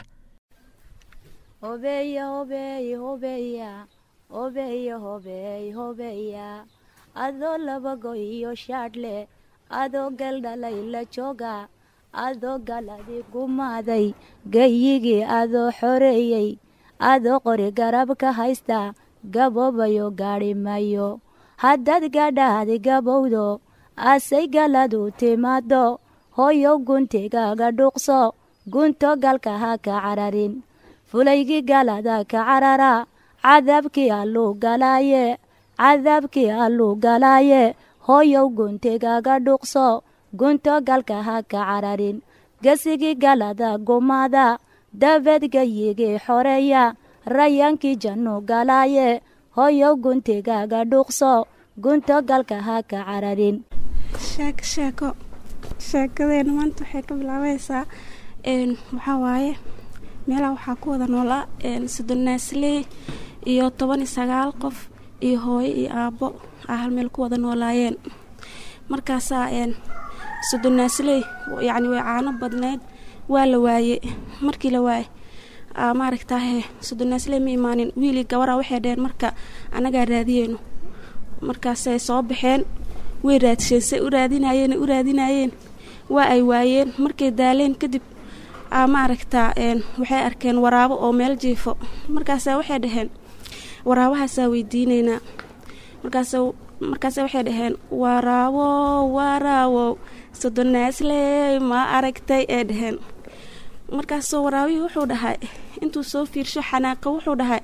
Speaker 8: hobeya hobeya hobeya hobeya hobeya hobeya adoo labago iyo shaadhle adoo galdhalay la jooga adoo galadi gumaaday gayigii adoo xoreeyey adoo qori garab ka haysta gaboobayo gaadhi mayo haddaad gadhaadi gabowdo asay galadu timaado hooyow guntigaaga dhuuqso gunto galka ha ka cararin fulaygii galada ka carara cadaabkii alluu galaaye cadaabkii alluu galaaye hooyow guntigaaga dhuuqso gunto galka ha ka cararin gesigii galada gumaada dabeed gayigii xoreeya rayaankii jannu galaaye hooyow guntigaaga dhuuqso gunto galka ha ka cararin
Speaker 9: sheeko sheeko sheekadeena maanta waxay ka bilaabaysaa waxaa waaye meelaha waxaa ku wada noolaa soddonnaasley iyo toban iyo sagaal qof iyo hooyo iyo aabbo a hal meel ku wada noolaayeen markaasaa soddonnaasley yacni way caano badneyd waa la waaye markii la waaye maaragtaahe soddonnaasley ma imaanin wiilii gabara waxay dheheen marka annagaa raadiyeyno markaasay soo baxeen way raadisheen say u raadinayeen u raadinayeen waa ay waayeen markay daaleen kadib maaragtaa waxay arkeen waraabo oo meel jiifo markaasa waxay dhaheen waraabahaasaa weydiineynaa markaas markaase waxay dhaheen waraabo waraawow soddonnaasley ma aragtay ee dhaheen markaasoo waraabihii wuxuu dhahay intuu soo fiirsho xanaaqa wuxuu dhahay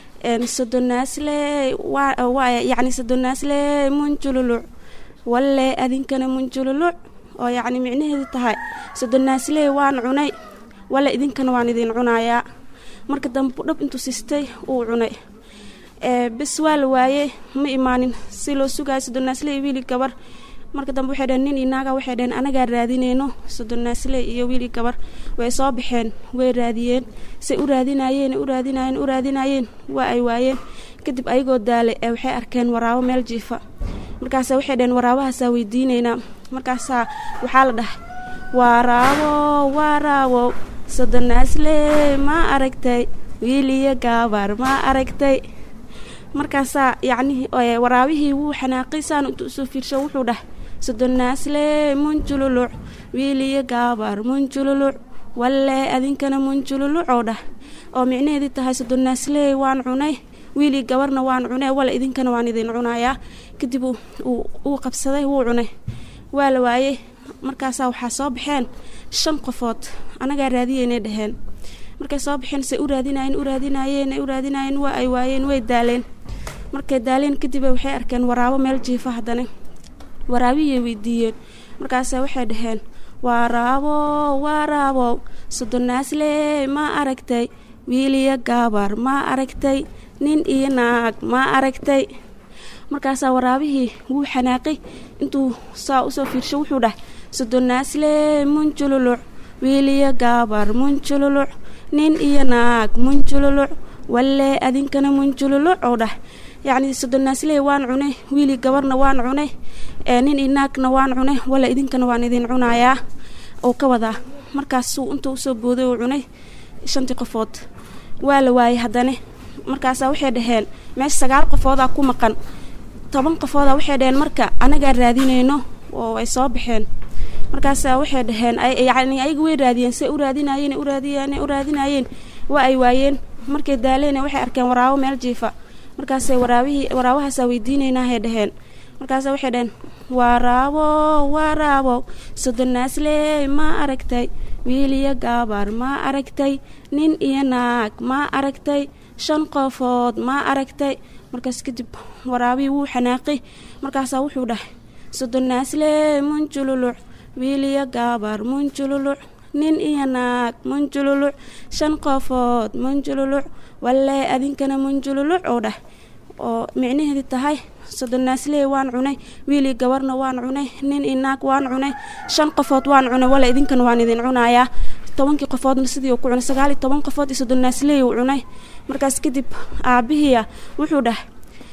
Speaker 9: soddonnaasley yacni soddonnaasley munjululuc walle adinkana munjululuc oo yacni micnaheedu tahay soddonnaasley waan cunay walle idinkana waan idin cunayaa marka dambe dhab intuu sistay uu cunay bes waa la waayey ma imaanin si loo sugayo soddonnaasley iyo wiili gabar marka dambe waxay dhaheen nin iyo naaga waxay dhaheen anagaa raadineyno soddonnaasley iyo wiili gabar way soo baxeen way raadiyeen say u raadinayeen u raadinayeen u raadinayeen waa ay waayeen kadib ayagoo daalay ee waxay arkeen waraabo meel jiifa markaasa waxay dhaheen waraabahaasaa weydiineynaa markaasaa waxaa la dhahay waraabo waraawow soddonnaasley ma aragtay wiiliyo gabar ma aragtay markaasaa yacni waraabihii wuu xanaaqay saan intuu usoo fiirsho wuxuu dhahay soddonnaasley munjululuc wiiliyo gabar munjululuc walle adinkana munjululuc oo dhah oo micnaheedii tahay soddonnaasley waan cunay wiilii gabarna waan cunay walle idinkana waan idin cunayaa kadib uu qabsaday wuu cunay waa la waayey markaasaa waxaa soo baxeen shan qofood anagaa raadiyeynay dhaheen markay soo baxeen say u raadinayeen u raadinayeen u raadinayeen waa ay waayeen way daaleen markay daaleen kadib waxay arkeen waraabo meel jiifa haddana waraabihii weydiiyeen markaasa waxay dhaheen waraabo waraabo soddonnaasley ma aragtay wiiliyo gabar ma aragtay nin iyo naag ma aragtay markaasaa waraabihii wuu xanaaqay intuu saa usoo fiirsho wuxuu dhahay soddonnaasley munjululuc wiiliyo gabar munjululuc nin iyo naag munjululuc walle adinkana munjululuc oo dhah yacni soddonaasley waan cunay wiili gabarna waan cunay nin inaagna waan cunay wala idinkana waan idin cunayaa oo ka wadaa markaasuu intuu usoo booday uu cunay shantii qofood waa la waayay haddana markaasaa waxay dhaheen meesha sagaal qofoodaa ku maqan toban qofoodaa waxay dhaheen marka anagaa raadinayno oo ay soo baxeen markaasaa waxay dhaheen yacni ayaga way raadiyeen say u raadinaayeen u raadiyeen u raadinaayeen waa ay waayeen markay daaleen waxay arkeen waraabo meel jiifa markaasay waraabihii waraabahaasa weydiinaynahay dhaheen markaasaa waxay dhaheen waraabo waraabo soddonaasley ma aragtay wiil iyo gabar ma aragtay nin iyo naag ma aragtay shan qofood ma aragtay markaas kadib waraabihii wuu xanaaqay markaasaa wuxuu dhahay soddonaasley munjululuc wiil iyo gabar munjululuc nin iyo naag munjululuc shan qofood munjululuc walle adinkana munjululuc oo dhah oo micnaheedu tahay soddonaasley waan cunay wiili gabarna waan cunay nin iyo naag waan cunay shan qofood waan cunay walle idinkana waan idin cunayaa tobankii qofoodna sidii uu ku cunay sagaal iyo toban qofood iyo soddonaasley uu cunay markaas kadib aabihiia wuxuu dhahay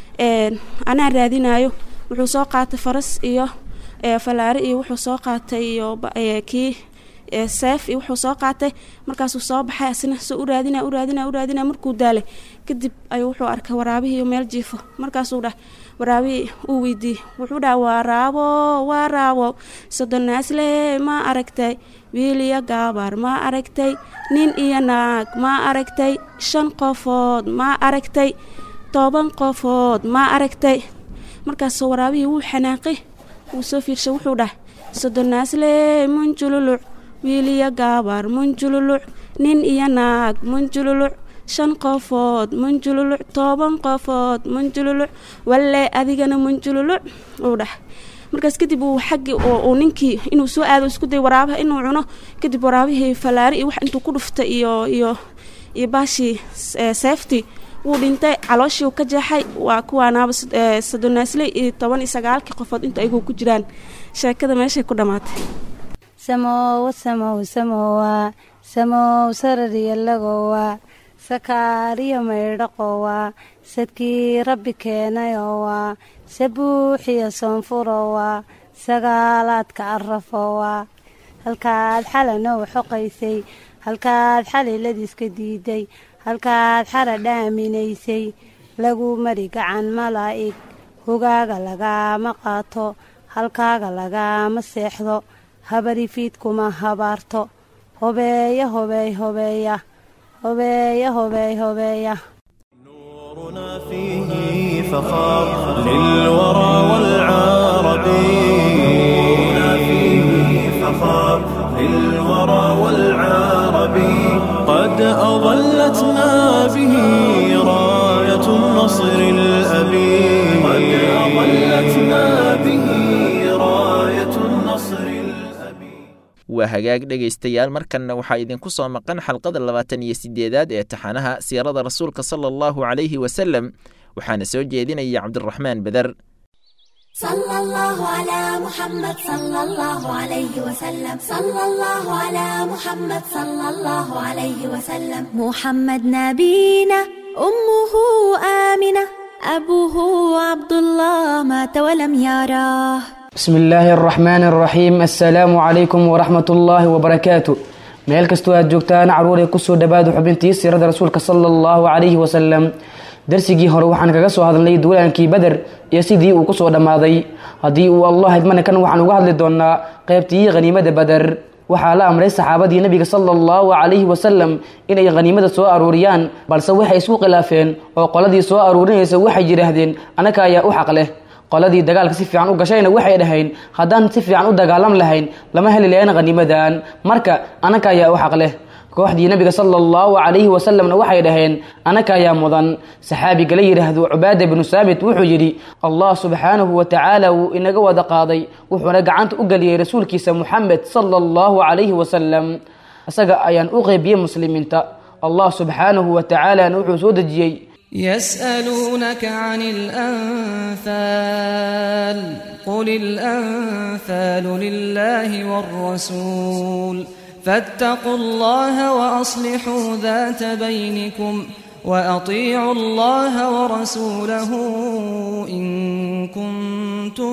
Speaker 9: anaa raadinaayo wuxuu soo qaatay faras iyo falaari iyo wuxuu soo qaatay iyo kii seef iyo wuxuu soo qaatay markaasuu soo baxay asna soo u raadina u raadina u raadina markuu daalay kadib ayuu wuxuu arkay waraabihii meel jiifo markaasuu dhahay waraabihii uu weydiiyey wuxuu dhahay waraabo waraabo soddonaasley ma aragtay wiil iyo gabar ma aragtay nin iyo naag ma aragtay shan qofood ma aragtay toban qofood ma aragtay markaasoo waraabihii wuu xanaaqay wuu soo fiirshay wuxuu dhahay soddonaasley munjululuc wiil iyo gabar munjululuc nin iyo naag munjululuc shan qofood munjululuc toban qofood munjululuc walle adigana munjululuc uu dhahay markaas kadib uu xaggi uu ninkii inuu soo aado isku day waraabaha inuu cuno kadib waraabihii falaari iyo wax intuu ku dhuftay iyo iyo iyo baashii seefti wuu dhintay calooshii uu ka jeexay waa kuwaanaaba soddonaasley iyo toban iyo sagaalkii qofood inta ayagu ku jiraan sheekada meeshay ku dhammaatay
Speaker 10: samowa samow samowa samow sarariyalagowa sakaariyo maydhaqowa sadkii rabbi keenayowa sabuuxiyo soonfurowa sagaalaadka arafowa halkaad xalanow xoqaysay halkaad xaliladiiska diiday halkaad xara dhaaminaysay lagu mari gacan malaa'ig hogaaga lagaama qaato halkaaga lagaama seexdo habari fiidkuma habaarto hobeeya hobeey hobeeya hobeeya hobeey hobeeya
Speaker 1: نورنا فيه فخار للورى والعربي نورنا فيه فخار للورى والعربي قد أظلتنا به راية النصر الأبي قد أظلتنا به راية النصر الأبي
Speaker 2: waa hagaag dhegaystayaal markanna waxaa idinku soo maqan xalqada labaatan iyo sideedaad ee taxanaha siirada rasuulka sala allahu calayhi wasalam waxaana soo jeedinaya cabdiraxmaan beder
Speaker 11: صلى الله على محمد صلى الله عليه وسلم صلى الله على محمد صلى الله عليه وسلم محمد نبينا أمه آمنة أبوه عبد الله مات ولم يراه
Speaker 6: بسم الله الرحمن الرحيم السلام عليكم ورحمة الله وبركاته meel kastoo aad joogtaan caruuray kusoo dhawaada xubintii siirada rasuulka sala allahu calayhi wasalam darsigii hore waxaan kaga soo hadalnay duulaankii beder iyo sidii uu kusoo dhammaaday haddii uu allah idmana kan waxaan uga hadli doonaa qaybtii khaniimada beder waxaa la amray saxaabadii nabiga sala allahu calayhi wasalam inay khaniimada soo aruuriyaan balse waxay isku khilaafeen oo qoladii soo aruurinaysa waxay yidhaahdeen anaka ayaa u xaq leh qoladii dagaalka si fiican u gashayna waxay dhahayn haddaan si fiican u dagaalam lahayn lama heli lahayn khaniimadan marka anaka ayaa u xaq leh kooxdii nabiga sala allahu calayhi wasalamna waxay dhaheen anaka ayaa mudan saxaabiga la yidhaahdo cubaada bnu saamit wuxuu yidhi allah subxaanahu watacaala wuu inaga wada qaaday wuxuuna gacanta u geliyey rasuulkiisa muxamed sala allahu calayhi wasalam isaga ayaan u qeybiyey muslimiinta allah subxaanahu watacaalana wuxuu soo dejiyey
Speaker 3: يسألونك عن الأنفال قل الأنفال لله والرسول فاتقوا الله وأصلحوا ذات بينكم وأطيعوا الله ورسوله إن كنتم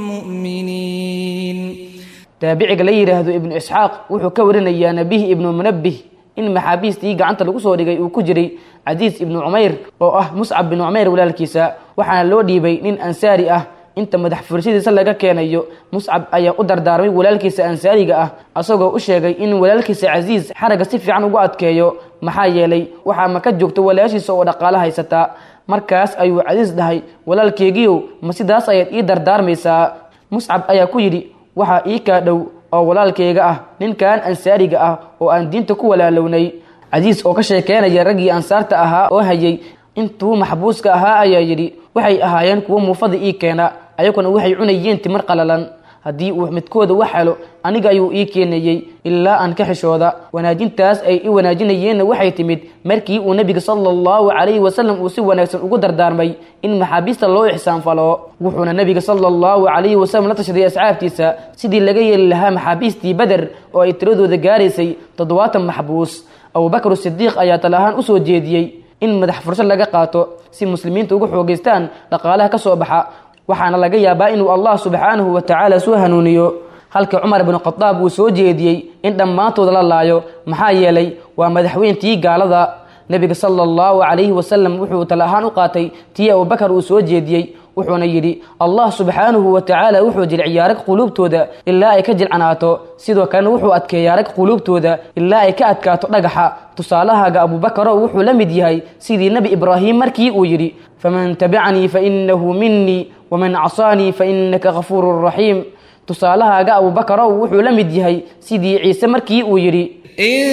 Speaker 3: مؤمنين.
Speaker 6: تابعي la yiraahdo ibn Isxaaq wuxuu ka warinayaa nabihi ibn Munabbih in maxaabiistii gacanta lagu soo dhigay uu ku jiray Aziz ibn Umayr oo ah Mus'ab ibn Umayr walaalkiisa waxaana loo dhiibay nin ansaari ah. inta madax furashadiisa laga keenayo Mus'ab ayaa u dardaarmay walaalkiisa ansaariga ah asagoo u sheegay in walaalkiisa Aziz xaraga si fiican ugu adkeeyo maxaa yeelay waxa ma ka joogto walaashiisa oo dhaqaale haysata. markaas ayuu Aziz dhahay walaalkeegiyo ma sidaas ayaad ii dardaarmaysaa. Mus'ab ayaa ku yiri waxa ii ka dhow oo walaalkeega ah ninkan ansaariga ah oo aan diinta ku walaalownay. Aziz oo ka sheekeynaya ragii ansaarta ahaa oo hayay intuu maxbuuska ahaa ayaa yiri waxay ahaayeen kuwa muufada ii keena ayaguna waxay cunayeen timir qalalan. haddii uu midkooda wax helo aniga ayuu ii keenayay ilaa aan ka xishooda. wanaajintaas ay i wanaajinayeenna waxay timid markii uu nabiga sallallahu alayhi wasallam uu si wanaagsan ugu dardaarmay in maxaabiista loo ixsaan falo. wuxuuna nabiga sallallahu alayhi wasallam la tashaday asxaabtiisa sidii laga yeeli lahaa maxaabiistii Badr oo ay tiradooda gaaraysay toddobaatan maxbuus. Abu Bakr as-Siddiq ayaa talahaan u soo jeediyay in madax fursad laga qaato si muslimiintu ugu xoogeystaan dhaqaalaha ka soo baxa. waxaana laga yaabaa inuu Allah subhanahu wa ta'ala soo hanuuniyo. halka Umar ibn Khattab uu soo jeediyay in dhammaantood la laayo maxaa yeelay waa madaxweyntii gaalada. nabiga sallallahu alayhi wasallam wuxuu talahaan u qaatay tii Abu Bakr uu soo jeediyay wuxuuna yiri Allah subhanahu wa ta'ala wuxuu jilciyaa rag qulubtooda ilaa ay ka jilcanaato sidoo kale wuxuu adkeeyaa rag qulubtooda ilaa ay ka adkaato dhagaxa. tusaalahaaga Abu Bakr wuxuu la mid yahay sidii Nabi Ibrahim markii uu yiri faman tabi'ani fa innahu minni waman 'asani fa innaka ghafurur rahim. tusaalahaaga Abu Bakr wuxuu la mid yahay sidii Ciise markii uu yiri
Speaker 3: إن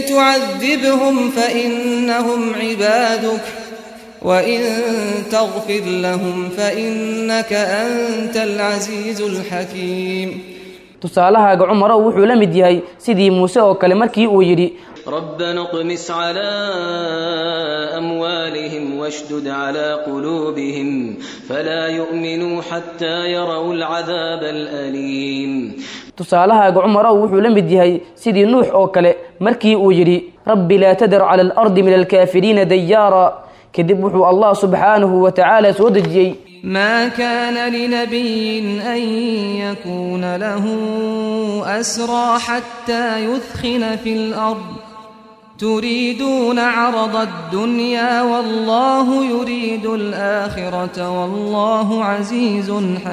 Speaker 3: تعذبهم فإنهم عبادك وإن تغفر لهم فإنك أنت العزيز الحكيم.
Speaker 6: tusaalahaaga Umar wuxuu la mid yahay sidii Muuse oo kale markii uu yiri
Speaker 12: ربنا اطمس على أموالهم واشدد على قلوبهم فلا يؤمنوا حتى يروا العذاب الأليم.
Speaker 6: tusaalahaaga Umar wuxuu la mid yahay sidii Nuux oo kale markii uu yiri rabbi la tadar ala al-ardi min al-kaafiriin diyara. kadib wuxuu Allah subhanahu wa ta'ala soo dejiyay
Speaker 3: ما كان لنبي أن يكون له أسرى حتى يثخن في الأرض تريدون عرض الدنيا والله يريد الآخرة والله عزيز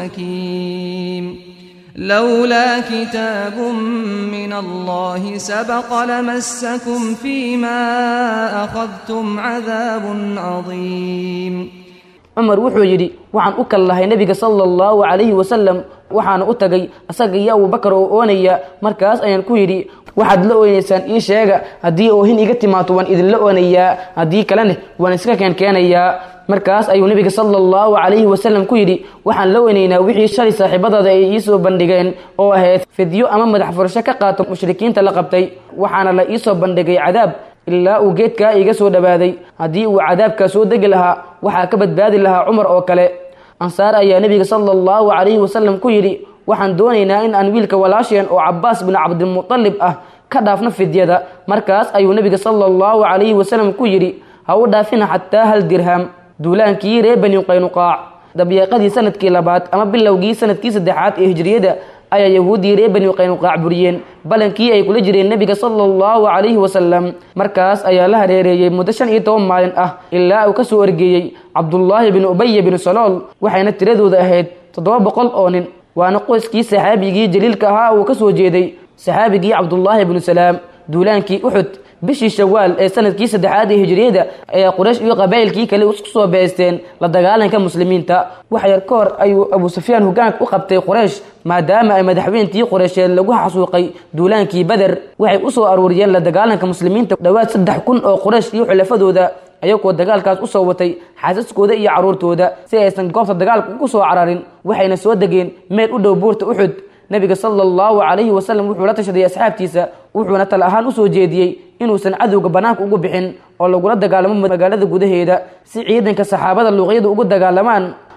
Speaker 3: حكيم. لولا كتاب من الله سبق لمسكم فيما أخذتم عذاب عظيم.
Speaker 6: Umar wuxuu yiri waxaan u kallahay nabiga sallallahu alayhi wasallam waxaan u tagay asaga iyo Abu Bakr oo oonaya markaas ayaan ku yiri waxaad la ooneysaan ii sheega hadii oo hin iga timaato waan idin la oonayaa hadii kalena waan iska keen keenayaa. markaas ayuu nabiga sallallahu alayhi wasallam ku yiri waxaan la ooneynaa wixii shalay saaxiibadada ay ii soo bandhigeen oo ahayd fidyo ama madax furasho ka qaato mushrikiinta la qabtay waxaana la ii soo bandhigay cadaab ilaa uu geedka iga soo dhawaaday. hadii uu cadaabka soo degi lahaa waxa ka badbaadi lahaa Umar oo kale. ansaar ayaa nabiga sallallahu alayhi wasallam ku yiri waxaan doonaynaa in aan wiilka walaasheen oo Abbas bin Abdul Muttalib ah ka dhaafno fidyada. markaas ayuu nabiga sallallahu alayhi wasallam ku yiri ha u dhaafina hatta hal dirham. duulaankii reer Bani Qaynuqaac dabiiqadii sanadkii labaad ama bilowgii sanadkii saddexaad ee hijriyada ayaa yahuudi reer Bani Qaynuqaac buriyeen balankii ay kula jireen nabiga sallallahu alayhi wasallam. markaas ayaa la hareereeyay muddo shan iyo toban maalin ah ilaa uu ka soo ergeeyay Abdullah ibn Ubay ibn Salul waxayna tiradooda ahayd toddoba boqol oo nin. waana qoyskii saxaabigii jaliilka ahaa uu ka soo jeeday saxaabigii Abdullah ibn Salam. duulaankii Uhud bishii Shawaal ee sanadkii saddexaad ee hijriyada ayaa Quraysh iyo qabaa'ilkii kale isku soo beesteen la dagaalanka muslimiinta. wax yar ka hor ayuu Abu Sufyaan hoggaanka u qabtay Quraysh maadaama ay madaxweyntii Quraysheed lagu xasuuqay duulaankii Badr. waxay u soo aruuriyeen la dagaalanka muslimiinta dhawaad saddex kun oo Quraysh iyo xulafadooda ayagoo dagaalkaas u soo watay xaasaskooda iyo caruurtooda si aysan goobta dagaalka ugu soo cararin. waxayna soo degeen meel u dhow buurta Uhud. nabiga sallallahu alayhi wasallam wuxuu la tashaday asxaabtiisa wuxuuna tal ahaan u soo jeediyay inuusan cadowga banaanka ugu bixin oo lagula dagaalamo magaalada gudaheeda si ciidanka saxaabada luuqyada ugu dagaalamaan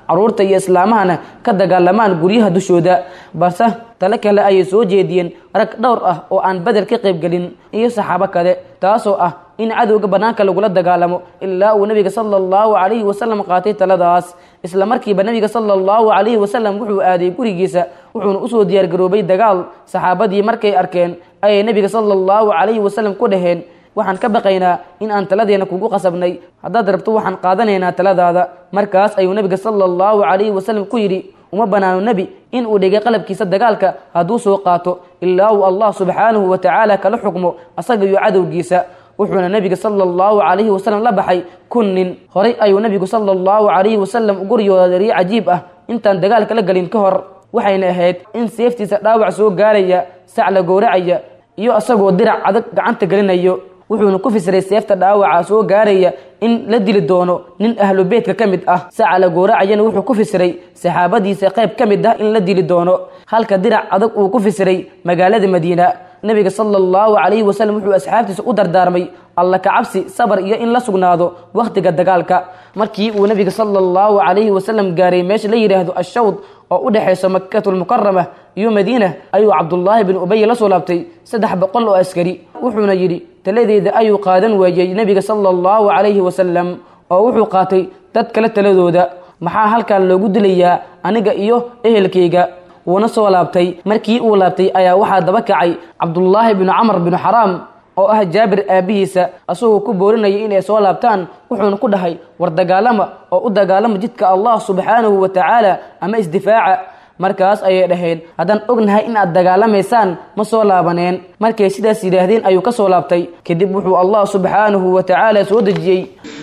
Speaker 6: caruurta iyo islaamahana ka dagaalamaan guryaha dushooda balse tale kale ayay soo jeediyeen rag dhowr ah oo aan Badar ka qayb galin iyo saxaabo kale taasoo ah in cadowga banaanka lagula dagaalamo ilaa uu nabiga sallallahu alayhi wasallam qaatay taladaas isla markiiba nabiga sallallahu alayhi wasallam wuxuu aaday gurigiisa wuxuuna u soo diyaar garoobay dagaal saxaabadii markay arkeen ay nabiga sallallahu alayhi wasallam ku dhaheen waxaan ka baqaynaa in aan taladeena kugu qasabnay haddaad rabto waxaan qaadanaynaa taladaada markaas ayuu nabiga sallallahu alayhi wasallam ku yidhi uma banaano nebi in uu dhigay qalabkiisa dagaalka hadduu soo qaato ilaa uu allah subxaanahu wa tacaala kala xukmo asaga iyo cadowgiisa wuxuuna nabiga sallallahu alayhi wasallam la baxay kun nin horay ayuu nabigu sallallahu alayhi wasallam ugu riyooday riyo cajiib ah intaan dagaalka la galin ka hor waxayna ahayd in seeftiisa dhaawac soo gaaraya sac la gowracaya iyo asagoo dirac adag gacanta gelinayo wuxuuna ku fisiray seefta dhaawaca soo gaaraya in la dili doono nin ahlu beedka ka mid ah saca la gooracayana wuxuu ku fisiray saxaabadiisa qayb ka mid ah in la dili doono halka dirac adag uu ku fisiray magaalada Madiina nabiga sallallahu alayhi wasallam wuxuu asxaabtiisa u dardaarmay alla ka cabsi sabar iyo in la sugnaado waqtiga dagaalka markii uu nabiga sallallahu alayhi wasallam gaaray meesha la yiraahdo ash-shawd oo u dhaxayso Makkatul Mukarrama iyo Madiina ayuu Abdullah ibn Ubay la soo laabtay saddex boqol oo askari wuxuuna yiri taladeeda ayuu qaadan waayay nabiga sallallahu alayhi wasallam oo wuxuu qaatay dad kala taladooda maxaa halkan loogu dilayaa aniga iyo ehelkayga wuuna soo laabtay markii uu laabtay ayaa waxaa daba kacay Abdullah ibn Amr ibn Haram oo ah Jaabir aabihiisa asagoo ku boorinayay inay soo laabtaan wuxuuna ku dhahay war dagaalama oo u dagaalama jidka Allah subhanahu wa ta'ala ama isdifaaca markaas ayay dhaheen haddaan ognahay in aad dagaalamaysaan ma soo laabaneen markay sidaas yiraahdeen ayuu ka soo laabtay kadib wuxuu Allah subhanahu wa ta'ala soo dejiyay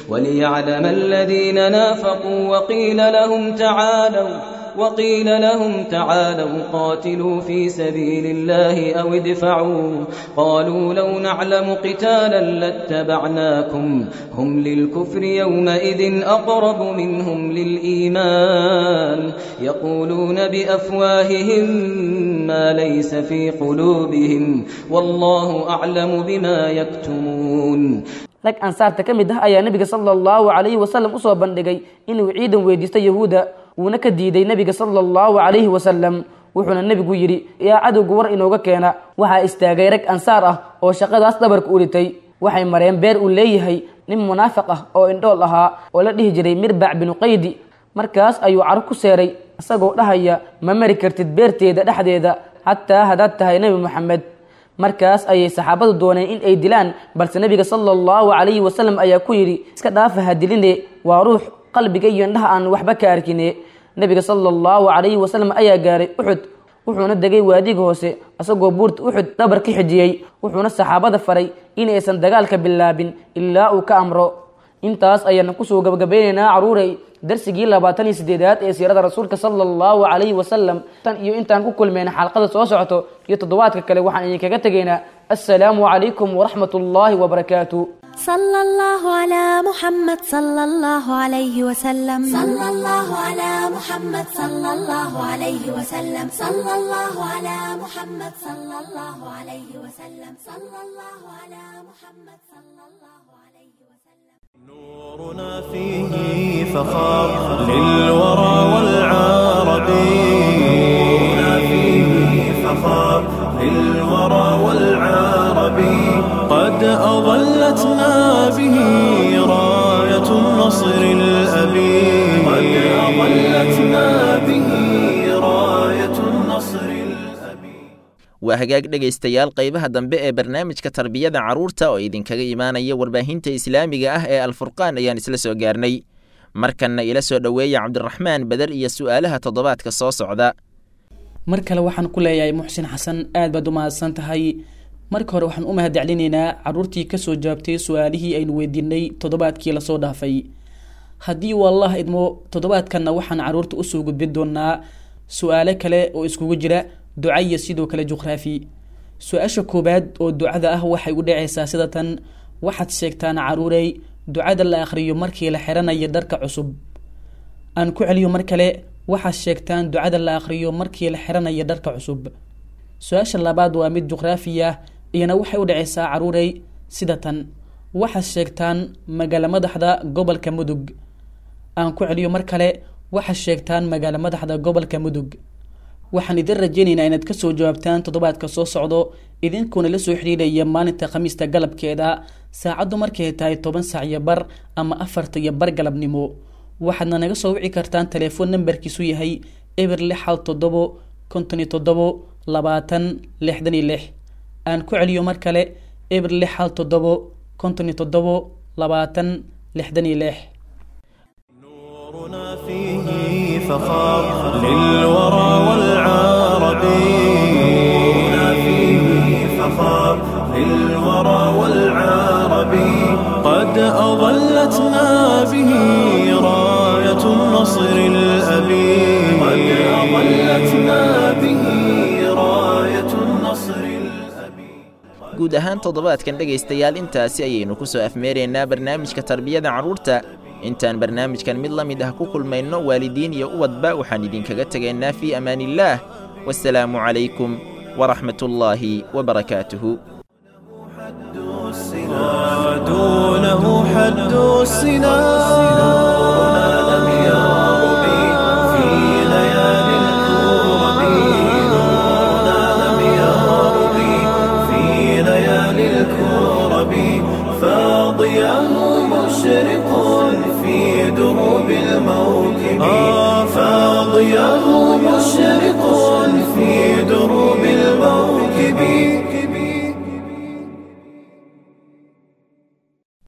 Speaker 12: وليعلم الذين نافقوا وقيل لهم تعالوا وقيل لهم تعالوا قاتلوا في سبيل الله أو ادفعوا قالوا لو نعلم قتالا لاتبعناكم هم للكفر يومئذ أقرب منهم للإيمان يقولون بأفواههم ما ليس في قلوبهم والله أعلم بما يكتمون
Speaker 6: rag ansaarta ka mid ah ayaa nabiga sallallahu alayhi wasallam u soo bandhigay inuu ciidan weydiisto yahuuda wuuna ka diiday nabiga sallallahu alayhi wasallam wuxuuna nabigu yiri yaa cadowgu war inooga keena waxaa istaagay rag ansaar ah oo shaqadaas dhabarka u dhitay waxay mareen beer uu leeyahay nin munaafiq ah oo indhool ahaa oo la dhihi jiray Mirbac bin Qaydi markaas ayuu car ku seeray asagoo dhahaya ma mari kartid beerteeda dhexdeeda hataa hadaad tahay nabi Muhammad markaas ayay saxaabadu dooneen in ay dilaan balse nabiga sallallahu alayhi wasallam ayaa ku yiri iska dhaafa hadiline waa ruux qalbiga iyo indhaha aan waxba ka arkine nabiga sallallahu alayhi wasallam ayaa gaaray Uhud wuxuuna degay waadiga hoose asagoo buurta Uhud dabar ka xijiyay wuxuuna saxaabada faray in aysan dagaalka bilaabin ilaa uu ka amro intaas ayaan ku soo gabagabeynaa caruuray darsigii labaatan iyo sideedaad ee siirada rasuulka sallallahu alayhi wasallam tan iyo intaan ku kulmeen xalqada soo socoto iyo toddobaadka kale waxaan idinkaga tageynaa assalaamu alaykum wa rahmatullahi wa barakaatuh
Speaker 11: صلى الله على محمد صلى الله عليه وسلم صلى الله على محمد صلى الله عليه وسلم صلى الله على محمد صلى الله عليه وسلم صلى الله على محمد صلى الله عليه وسلم
Speaker 1: نورنا فيه فخار للورى والعربي نورنا فيه فخار للورى والعربي قد أظلتنا به راية النصر الأبي قد أظلتنا به راية النصر الأبي
Speaker 2: waa hagaag dhegaystayaal qaybaha dambe ee barnaamijka tarbiyada carruurta oo idinkaga imaanaya warbaahinta islaamiga ah ee alfurqaan ayaan isla soo gaarnay markanna ila soo dhoweeya cabdiraxmaan badar iyo su'aalaha toddobaadka soo socda
Speaker 6: mar kale waxaan ku leeyahay muxsin xasan aad baad u mahadsan tahay marka hore waxaan u mahadcelinaynaa carruurtii ka soo jawaabtay su'aalihii aynu weydiinay toddobaadkii lasoo dhaafay haddii uu allah idmo toddobaadkanna waxaan carruurta usoo gudbin doonaa su'aalo kale oo iskugu jira duca iyo sidoo kale juqraafi su-aasha koobaad oo ducada ah waxay u dhacaysaa sida tan waxaad sheegtaan caruurey ducada la akhriyo markii la xiranayo dharka cusub aan ku celiyo mar kale waxaad sheegtaan ducada la akhriyo markii la xiranayo dharka cusub su-aasha labaad waa mid juqraafi ah iyana waxay u dhacaysaa caruurey sida tan waxaad sheegtaan magaalo madaxda gobolka mudug aan ku celiyo mar kale waxaad sheegtaan magaalo madaxda gobolka mudug. waxaan idin rajaynaynaa inaad kasoo jawaabtaan toddobaadka soo socdo idinkuona la soo xidhiidhaya maalinta khamiista galabkeeda saacaddu markay tahay toban saac iyo bar ama afarta iyo bar galabnimo. waxaadna naga soo wici kartaan telefoon nambarkiisu yahay eber lix hal toddobo konton iyo toddobo labaatan lixdan iyo lix. aan ku celiyo mar kale eber lix hal toddobo konton iyo toddobo labaatan lixdan iyo lix.
Speaker 1: فيه فخار للورى والعربي نورنا فيه فخار للورى والعربي قد أظلتنا به راية النصر الأبي قد أظلتنا به راية النصر الأبي.
Speaker 2: guud ahaan toddobaadkan dhegaystayaal intaasi ayaynu ku soo afmeeraynaa barnaamijka tarbiyada carruurta. intaan barnaamijkan mid la mid ah ku kulmayno waalidiin iyo ubadba waxaan idinkaga tegaynaa fii amaanillaah wassalaamu calaykum waraxmatullaahi wabarakaatuhu.
Speaker 1: دونه حد السنا لم يرب في ليالي الكرب نورنا لم يرب في ليالي الكرب فاضياه مشرق في دروب الموكب فاضياه مشرق في دروب الموكب